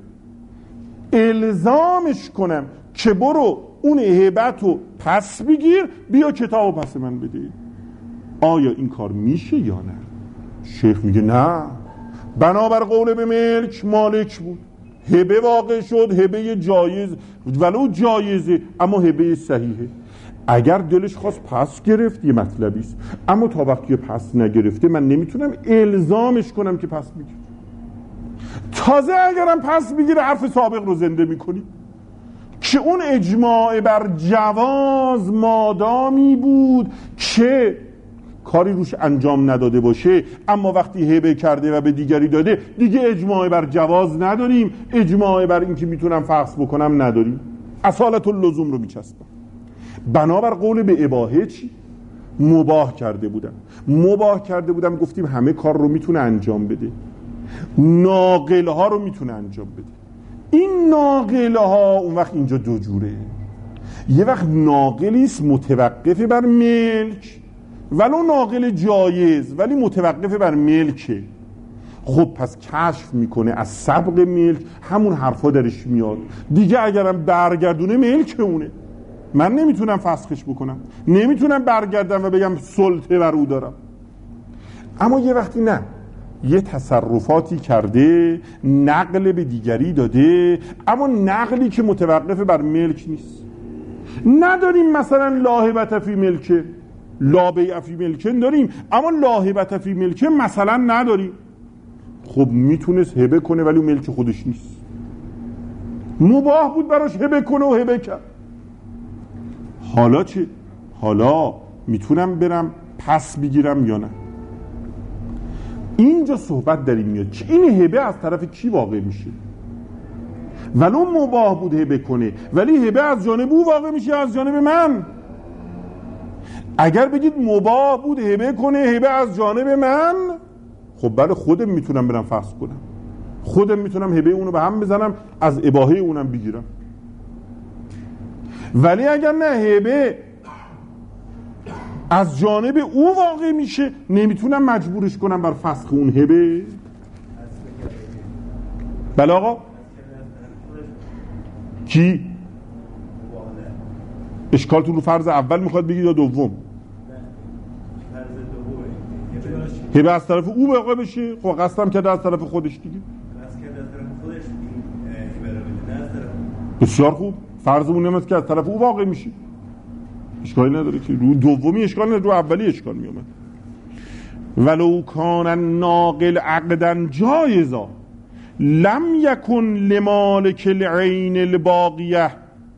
S1: الزامش کنم که برو اون هبتو پس بگیر بیا کتابو پس من بده. آیا این کار میشه یا نه؟ شیخ میگه نه، بنابر قول به ملک مالک بود، هبه واقع شد، هبه جایز ولو جایزه اما هبه صحیحه. اگر دلش خواست پس گرفت یه مطلبیست، اما تا وقتی پس نگرفته من نمیتونم الزامش کنم که پس بگیر. تازه اگرم پس بگیره حرف سابق رو زنده میکنی که اون اجماع بر جواز مادامی بود که کاری روش انجام نداده باشه، اما وقتی هبه کرده و به دیگری داده دیگه اجماع بر جواز نداریم، اجماع بر این که میتونم فحص بکنم نداریم، اصالت اللزوم رو میچسبم. بنابر قول به اباحه چی؟ مباح کرده بودم گفتیم همه کار رو میتونه انجام بده، ناقل ها رو میتونه انجام بده. این ناقل ها اون وقت اینجا 2 جوره، یه وقت ناقلیست متوقف بر ملک ولو ناقل جایز ولی متوقف بر ملکه. خب پس کشف میکنه از سبق ملک، همون حرفا درش میاد دیگه، اگرم برگردونه ملک اونه، من نمیتونم فسخش بکنم، نمیتونم برگردم و بگم سلطه بر او دارم. اما یه وقتی نه، یه تصرفاتی کرده، نقل به دیگری داده، اما نقلی که متوقف بر ملک نیست. نداریم مثلا لاهبت فی ملکه، لا بیع فی ملکن داریم اما لاهبت فی ملکه مثلا نداریم. خب میتونست هبه کنه ولی ملک خودش نیست، مباح بود براش هبه کنه و هبه کرد. حالا چه؟ حالا میتونم برم پس بگیرم یا نه؟ اینجا صحبت در این میاد که این هبه از طرف کی واقع میشه. ولو مباح بود هبه کنه ولی هبه از جانب او واقع میشه، از جانب من. اگر بگید مباح بود هبه کنه، هبه از جانب من، خب بله خودم میتونم برم فسخ کنم، خودم میتونم هبه اونو به هم بزنم، از اباحه اونم بگیرم. ولی اگر نه، هبه از جانب او واقع میشه، نمیتونم مجبورش کنم بر فسخ اون هبه. بله آقا کی؟ اشکالتون رو فرض اول میخواد بگید یا دوم؟ هبه از طرف او واقع بشه، خب قصدم کرده از طرف خودش دیگه. بسیار خوب، فرضمون نمیاد که از طرف او واقع میشه، اشکالی نداره که رو دومی اشکال نداره، رو اولی اشکال میومد. ولو کان الناقل عقدا جایزا لم یکن لمالک العین الباقیه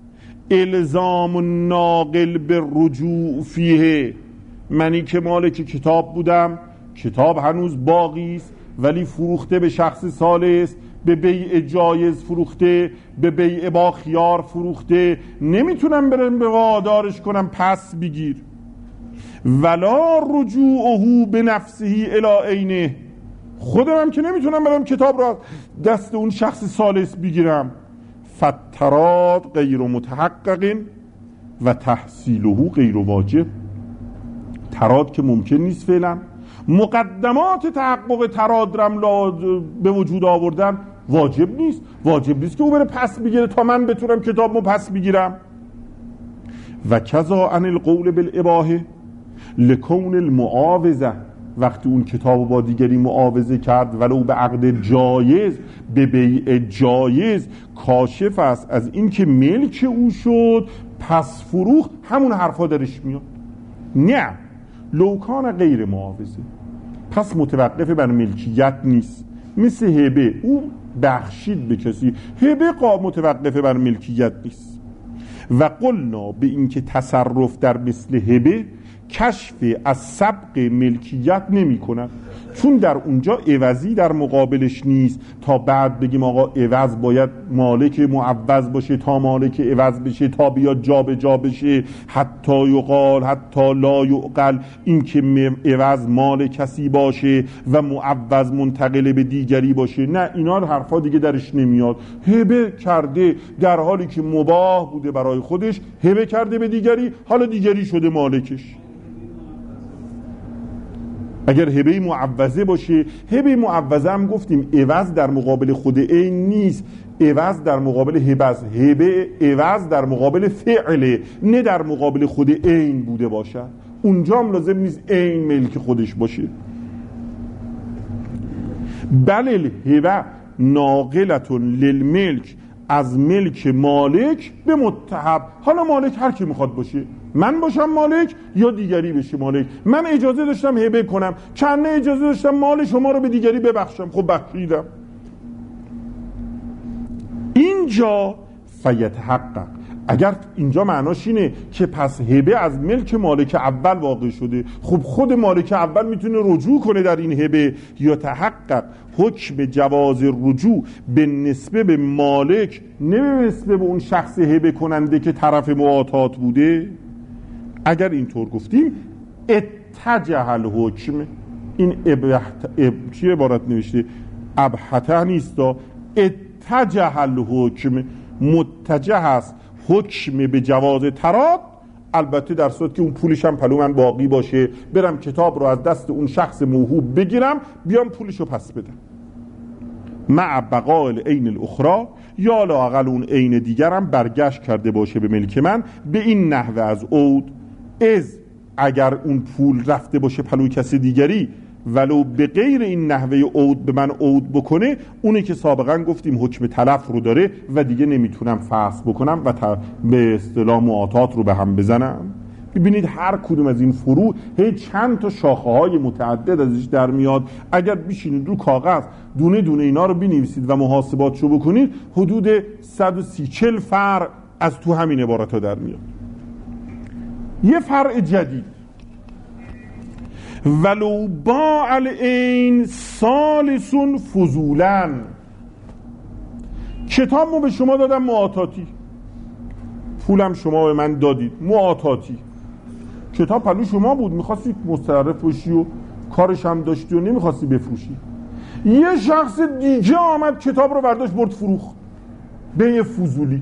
S1: الزام الناقل به رجوع فیه، منی که مالک کتاب بودم، کتاب هنوز باقی است ولی فروخته به شخص ثالث، به بیع جایز فروخته، به بیع با خیار فروخته، نمیتونم برم به وادارش کنم پس بگیر. ولا رجوعه به نفسه الی عینه، خودم هم که نمیتونم برم کتاب را دست اون شخص ثالث بگیرم. فتراد غیر متحقق و تحصیله غیر واجب، تراد که ممکن نیست فعلا، مقدمات تحقق تراد رم به وجود آوردن واجب نیست. واجب نیست که او بره پس بگیره تا من بتونم کتابمو پس بگیرم. و کذا عن القول بالاباحه لکون المعاوضه، وقتی اون کتابو با دیگری معاوضه کرد ولو به عقد جایز، به بیع جایز، کاشف است از این که ملک او شد، پس فروخت، همون حرفا درش میاد. نه، لوکان غیر معاوضه، پس متوقف بر ملکیت نیست. مثل هبه، او بخشید به کسی، هبه متوقف بر ملکیت نیست. و قلنا به این که تصرف در مثل هبه کشف از سبق ملکیت نمی کند، چون در اونجا عوضی در مقابلش نیست تا بعد بگیم آقا عوض باید مالک معوض باشه تا مالک عوض بشه تا بیاد جا به جا بشه، حتی یقال حتی لا یعقل، این که عوض مال کسی باشه و معوض منتقل به دیگری باشه. نه، اینا حرفا دیگه درش نمیاد. هبه کرده در حالی که مباح بوده برای خودش، هبه کرده به دیگری، حالا دیگری شده مالکش. اگر هبه معوضه باشه، هبه معوضه هم گفتیم عوض در مقابل خود عین نیست، عوض در مقابل هبه است. هبه عوض در مقابل فعله، نه در مقابل خود عین بوده باشد. اونجا هم لازم نیست عین ملک خودش باشه. بل الهبه ناقلة للملک، از ملک مالک به متحب. حالا مالک هر کی میخواد باشه، من باشم مالک یا دیگری بشه مالک. من اجازه داشتم هبه کنم، چند اجازه داشتم مال شما رو به دیگری ببخشم، خب بخشیدم. اینجا فیتحقق، اگر اینجا معناش اینه که پس هبه از ملک مالک اول واقع شده، خب خود مالک اول میتونه رجوع کنه در این هبه. یا تحقق حکم جواز رجوع به نسبه به مالک، نه به نسبه به اون شخص هبه کننده که طرف معاطات بوده. اگر اینطور گفتیم اتجه الحکم، این چی عبارت نوشته؟ ابحته نیستا، اتجه الحکم، متجه است حکم به جواز تراد، البته در صورت که اون پولش هم پلو من باقی باشه، برم کتاب رو از دست اون شخص موهوب بگیرم بیام پولش رو پس بدم. مع بقاء العین الاخرى، یا لااقل اون عین دیگرم برگشت کرده باشه به ملک من به این نحوه از عود، از اگر اون پول رفته باشه پلوی کسی دیگری ولو به غیر این نحوه عود به من عود بکنه، اونی که سابقا گفتیم حکم تلف رو داره و دیگه نمیتونم فحص بکنم و به اصطلاح معاطات رو به هم بزنم. ببینید هر کدوم از این فروع چند تا شاخه های متعدد ازش در میاد. اگر بشینید رو کاغذ دونه دونه اینا رو بنویسید و محاسباتشو بکنید، حدود 130-140 فرع از تو همین عبارت ها در میاد. یه فرع جدید، ولو باع العین ثالث فضولا، کتابمو به شما دادم معاطاتی، پولم شما به من دادید معاطاتی، کتاب پلو شما بود، میخواستی متصرف باشی و کارش هم داشتی و نمیخواستی بفروشی. یه شخص دیگه آمد کتاب رو برداشت برد فروخت به یه فضولی،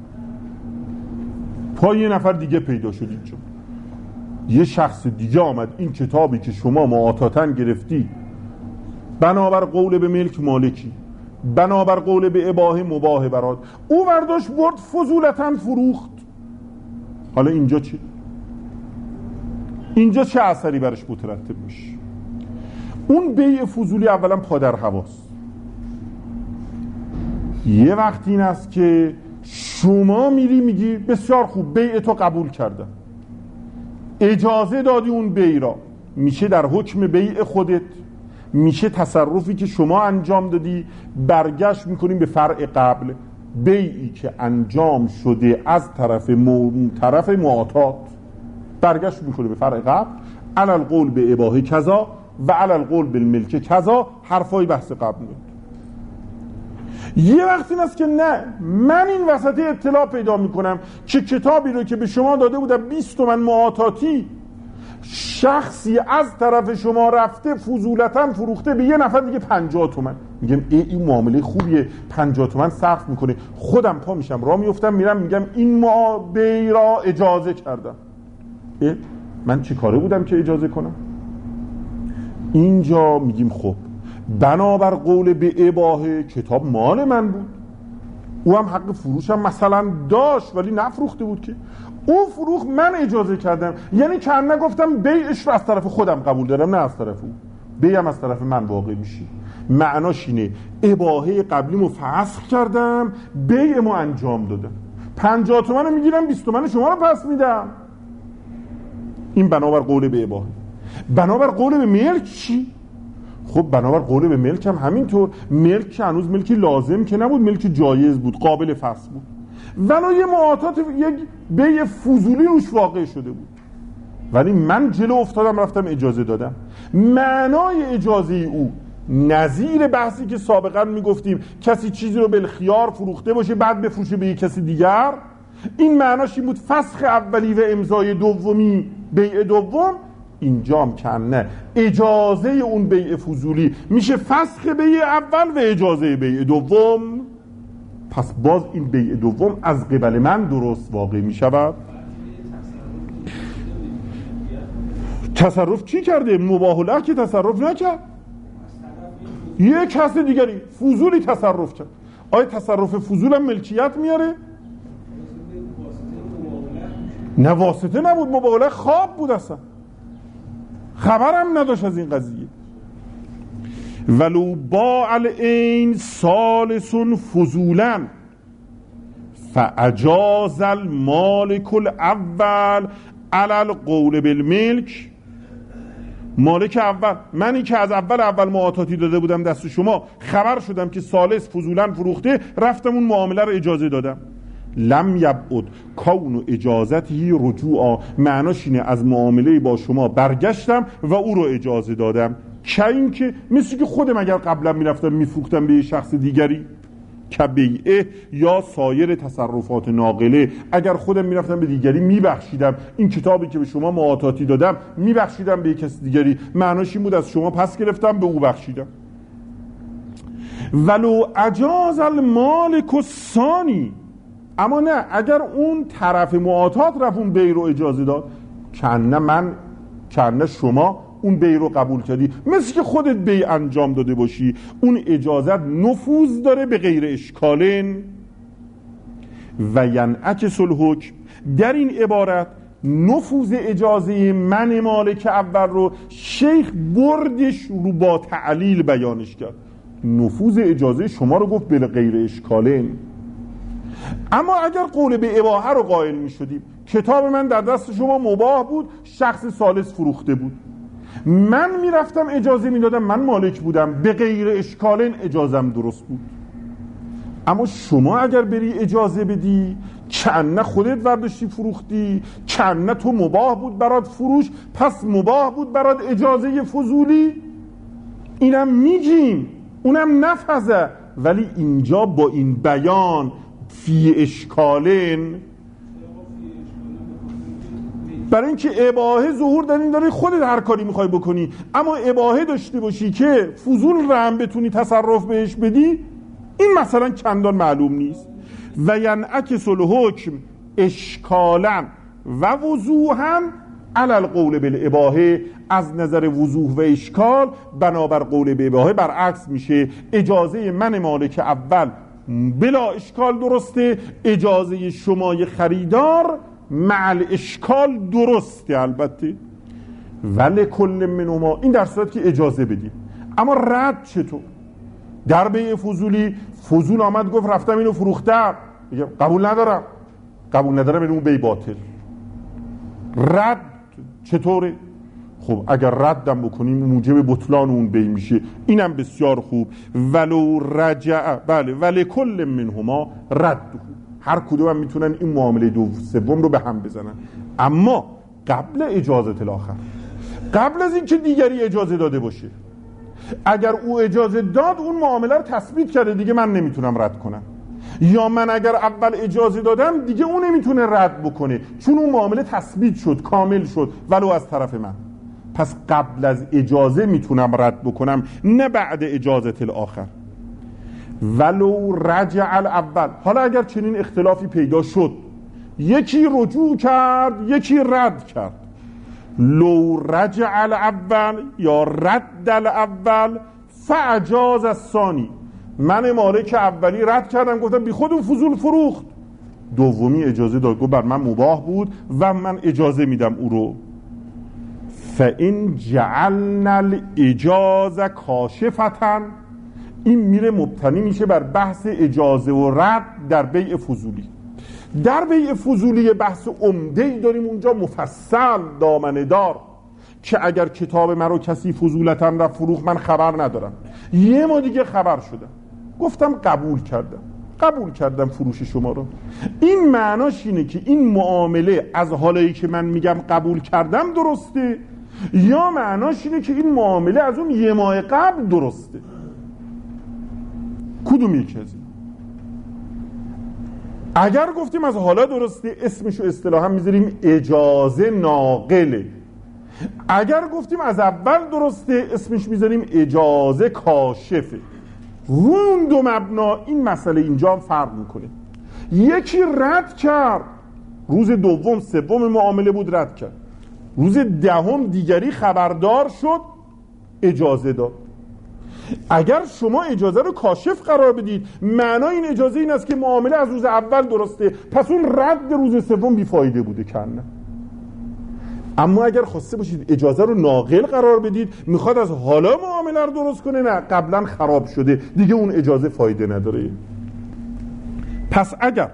S1: پای یه نفر دیگه پیدا شد اینجا. یه شخص دیگه آمد این کتابی که شما معاطاتن گرفتی بنابر قول به ملک مالکی، بنابر قول به اباحه مباح برات، او برداشت برد فضولتن فروخت. حالا اینجا چی؟ اینجا چه اثری برش مترتب میشه؟ اون بیع فضولی اولا پادر هواست. یه وقت این است که شما میری میگی بسیار خوب بیع تو قبول کردم، اجازه دادی اون بیع را، میشه در حکم بیع خودت، میشه تصرفی که شما انجام دادی برگشت میکنیم به فرع قبل. بیعی که انجام شده از طرف معاطات برگشت میکنه به فرع قبل، علی القول به اباحه کذا و علی القول بالملک کذا، حرفای بحث قبل بود. یه وقتی این است که نه، من این وسط اطلاع پیدا میکنم که کتابی رو که به شما داده بودم 20 تومن معاطاتی، شخصی از طرف شما رفته فضولتا فروخته به یه نفر دیگه 50 تومن. میگم این معامله خوبیه، 50 تومن صرف میکنه. خودم پا میشم راه میفتم میرم میگم این بیع را اجازه کردم. من چی کاره بودم که اجازه کنم؟ اینجا میگیم خب بنابر قول به اباحه کتاب مال من بود، او هم حق فروشم مثلا داشت ولی نفروخته بود که او فروخ، من اجازه کردم. یعنی که من گفتم بیعش رو از طرف خودم قبول دارم نه از طرف او، بیعم از طرف من واقع میشه. معناش اینه اباحه قبلیمو فسخ کردم، بیعمو انجام دادم، 50 تومن میگیرم 20 تومن شما رو پس میدم. این بنابر قول به اباحه. بنابر قول به ملک چی؟ خب بنابر قول به ملک هم همینطور. ملک که هنوز ملکی لازم که نبود، ملک جایز بود، قابل فسخ بود، ولو یه معاطات یک بیع فضولی روش واقع شده بود، ولی من جلو افتادم رفتم اجازه دادم. معنای اجازه او نظیر بحثی که سابقا میگفتیم کسی چیزی رو بالخیار فروخته باشه بعد بفروشه به یک کسی دیگر، این معناش این بود فسخ اولی و امضای دومی بیع دوم. اینجا هم کم نه، اجازه اون بیع فضولی میشه فسخ بیع اول و اجازه بیع دوم. پس باز این بیع دوم از قبل من درست واقع میشود. تصرف چی کرده؟ مباح له که تصرف نکرد، یک کس دیگری فضولی تصرف کرد. آیا تصرف فضول هم ملکیت میاره؟ نه واسطه نبود، مباح له خواب بود، اصلا خبرم نداشت از این قضیه. ولو باع العین ثالث فضولا فاجاز المالک الاول علی القول بالملک. مالک اول، منی که از اول معاطاتی داده بودم دست شما، خبر شدم که ثالث فضولا فروخته، رفتم اون معامله رو اجازه دادم. لم یبعد کون اجازتی رجوعا، معناش اینه از معامله با شما برگشتم و او رو اجازه دادم. که این که مثل که خودم اگر قبلا میرفتم میفروختم به یه شخص دیگری که بیعه یا سایر تصرفات ناقله، اگر خودم میرفتم به دیگری میبخشیدم، این کتابی که به شما معاطاتی دادم میبخشیدم به یک کس دیگری، معناش این بود از شما پس گرفتم به او بخشیدم. ولو اجاز المالک الثانی، اما نه اگر اون طرف معاطات رفت اون بیع رو اجازه داد، کنه شما اون بیع رو قبول کردی، مثل که خودت بیع انجام داده باشی، اون اجازت نفوذ داره به غیر اشکالن. و ینعکس الحکم، در این عبارت نفوذ اجازه من مالک اول رو شیخ بردش رو با تعلیل بیانش کرد. نفوذ اجازه شما رو گفت به غیر اشکالن. اما اگر قول به اباحه رو قائل می شدیم، کتاب من در دست شما مباح بود، شخص ثالث فروخته بود، من می رفتم اجازه می دادم، من مالک بودم، به غیر اشکالن اجازم درست بود. اما شما اگر بری اجازه بدی، کنه خودت ورداشتی فروختی، کنه تو مباح بود برات فروش، پس مباح بود برات اجازه فضولی. اینم میگیم، اونم نفذه، ولی اینجا با این بیان فی اشکالن، برای اینکه اباحه ظهور در این داره خودت هر کاری میخوای بکنی، اما اباحه داشته باشی که فضول رو هم بتونی تصرف بهش بدی، این مثلا چندان معلوم نیست. و ینعکس الحکم اشکالا و وضوحا علی القول بالاباحه، از نظر وضوح و اشکال بنابر قول به اباحه برعکس میشه. اجازه من مالک اول بلا اشکال درسته، اجازه شمای خریدار مع الاشکال درسته البته. ولی کل منهما، این در صورت که اجازه بدیم. اما رد چطور؟ در بیع فضولی، فضول آمد گفت رفتم اینو فروختم، قبول ندارم، این اون بیع باطل. رد چطوره؟ خب اگر ردم بکنیم موجب بطلان اون بی میشه. اینم بسیار خوب. ولو رجع، بله، ولی کل منهما رد، هر کدوم هم میتونن این معامله دو سوم رو به هم بزنن، اما قبل اجازه الاخر، قبل از اینکه دیگری اجازه داده باشه. اگر او اجازه داد اون معامله رو تثبیت کرده، دیگه من نمیتونم رد کنم. یا من اگر اول اجازه دادم دیگه اون نمیتونه رد بکنه، چون اون معامله تثبیت شد، کامل شد، ولو از طرف من. پس قبل از اجازه میتونم رد بکنم، نه بعد اجازه الاخر. ولو رجع الاول، حالا اگر چنین اختلافی پیدا شد، یکی رجوع کرد یکی رد کرد، لو رجع الاول یا رد الاول فاجاز الثانی، من مالک اولی رد کردم، گفتم بی خود اون فضول فروخت، دومی اجازه داد، گفت بر من مباح بود و من اجازه میدم او رو. فإن جعلنا الاجازه کاشفة، این میره مبتنی میشه بر بحث اجازه و رد در بیع فضولی. در بیع فضولی بحث عمده‌ای داریم اونجا، مفصل دامنه دار، که اگر کتاب من رو کسی فضولتاً رفت فروخت، من خبر ندارم، یه ما دیگه خبر شدم، گفتم قبول کردم فروش شما رو، این معناش اینه که این معامله از حالایی که من میگم قبول کردم درسته، یا معناش اینه که این معامله از اون یه ماه قبل درسته؟ کدوم یکی از این؟ اگر گفتیم از حالا درسته، اسمشو اصطلاحا میذاریم اجازه ناقله. اگر گفتیم از اول درسته، اسمش میذاریم اجازه کاشفه. اون دو مبنا این مسئله اینجا هم فرق میکنه. یکی رد کرد، روز دوم سوم معامله بود رد کرد، روز دهم دیگری خبردار شد اجازه داد. اگر شما اجازه رو کاشف قرار بدید، معنای این اجازه این است که معامله از روز اول درسته، پس اون رد روز سوم بیفایده بوده کنه. اما اگر خواسته باشید اجازه رو ناقل قرار بدید، میخواد از حالا معامله رو درست کنه، نه قبلا خراب شده دیگه اون اجازه فایده نداره. پس اگر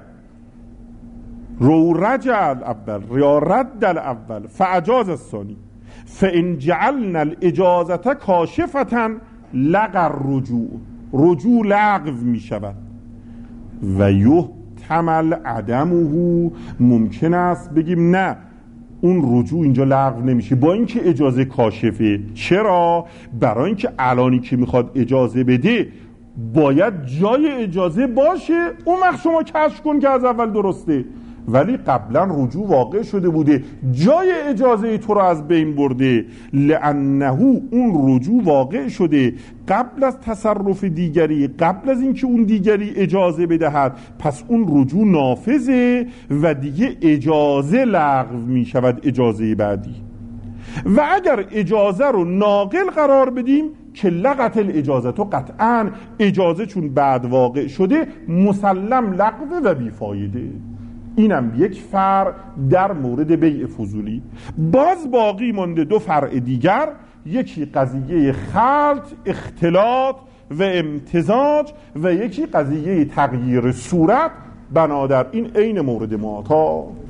S1: رو رجع الاول یا رد الاول فاجاز الثانی فان جعلنا الاجازه کاشفة لغى رجوع لغو می شود و یحتمل عدمه، ممکن است بگیم نه اون رجوع اینجا لغو نمیشه با اینکه اجازه کاشفه. چرا؟ برای اینکه الانی که میخواد اجازه بده باید جای اجازه باشه، اون وقت شما کشف کن که از اول درسته، ولی قبلا رجوع واقع شده بوده، جای اجازه تو رو از بین برده، لانه اون رجوع واقع شده قبل از تصرف دیگری، قبل از اینکه اون دیگری اجازه بدهد، پس اون رجوع نافذه و دیگه اجازه لغو می شود، اجازه بعدی. و اگر اجازه رو ناقل قرار بدیم که لغت الاجازه، تو قطعا اجازه چون بعد واقع شده مسلم لغوه و بیفایده. اینم یک فرع در مورد بیع فضولی. باز باقی مانده دو فرع دیگر، یکی قضیه خلط، اختلاط و امتزاج، و یکی قضیه تغییر صورت. بنابراین این عین مورد معاطا.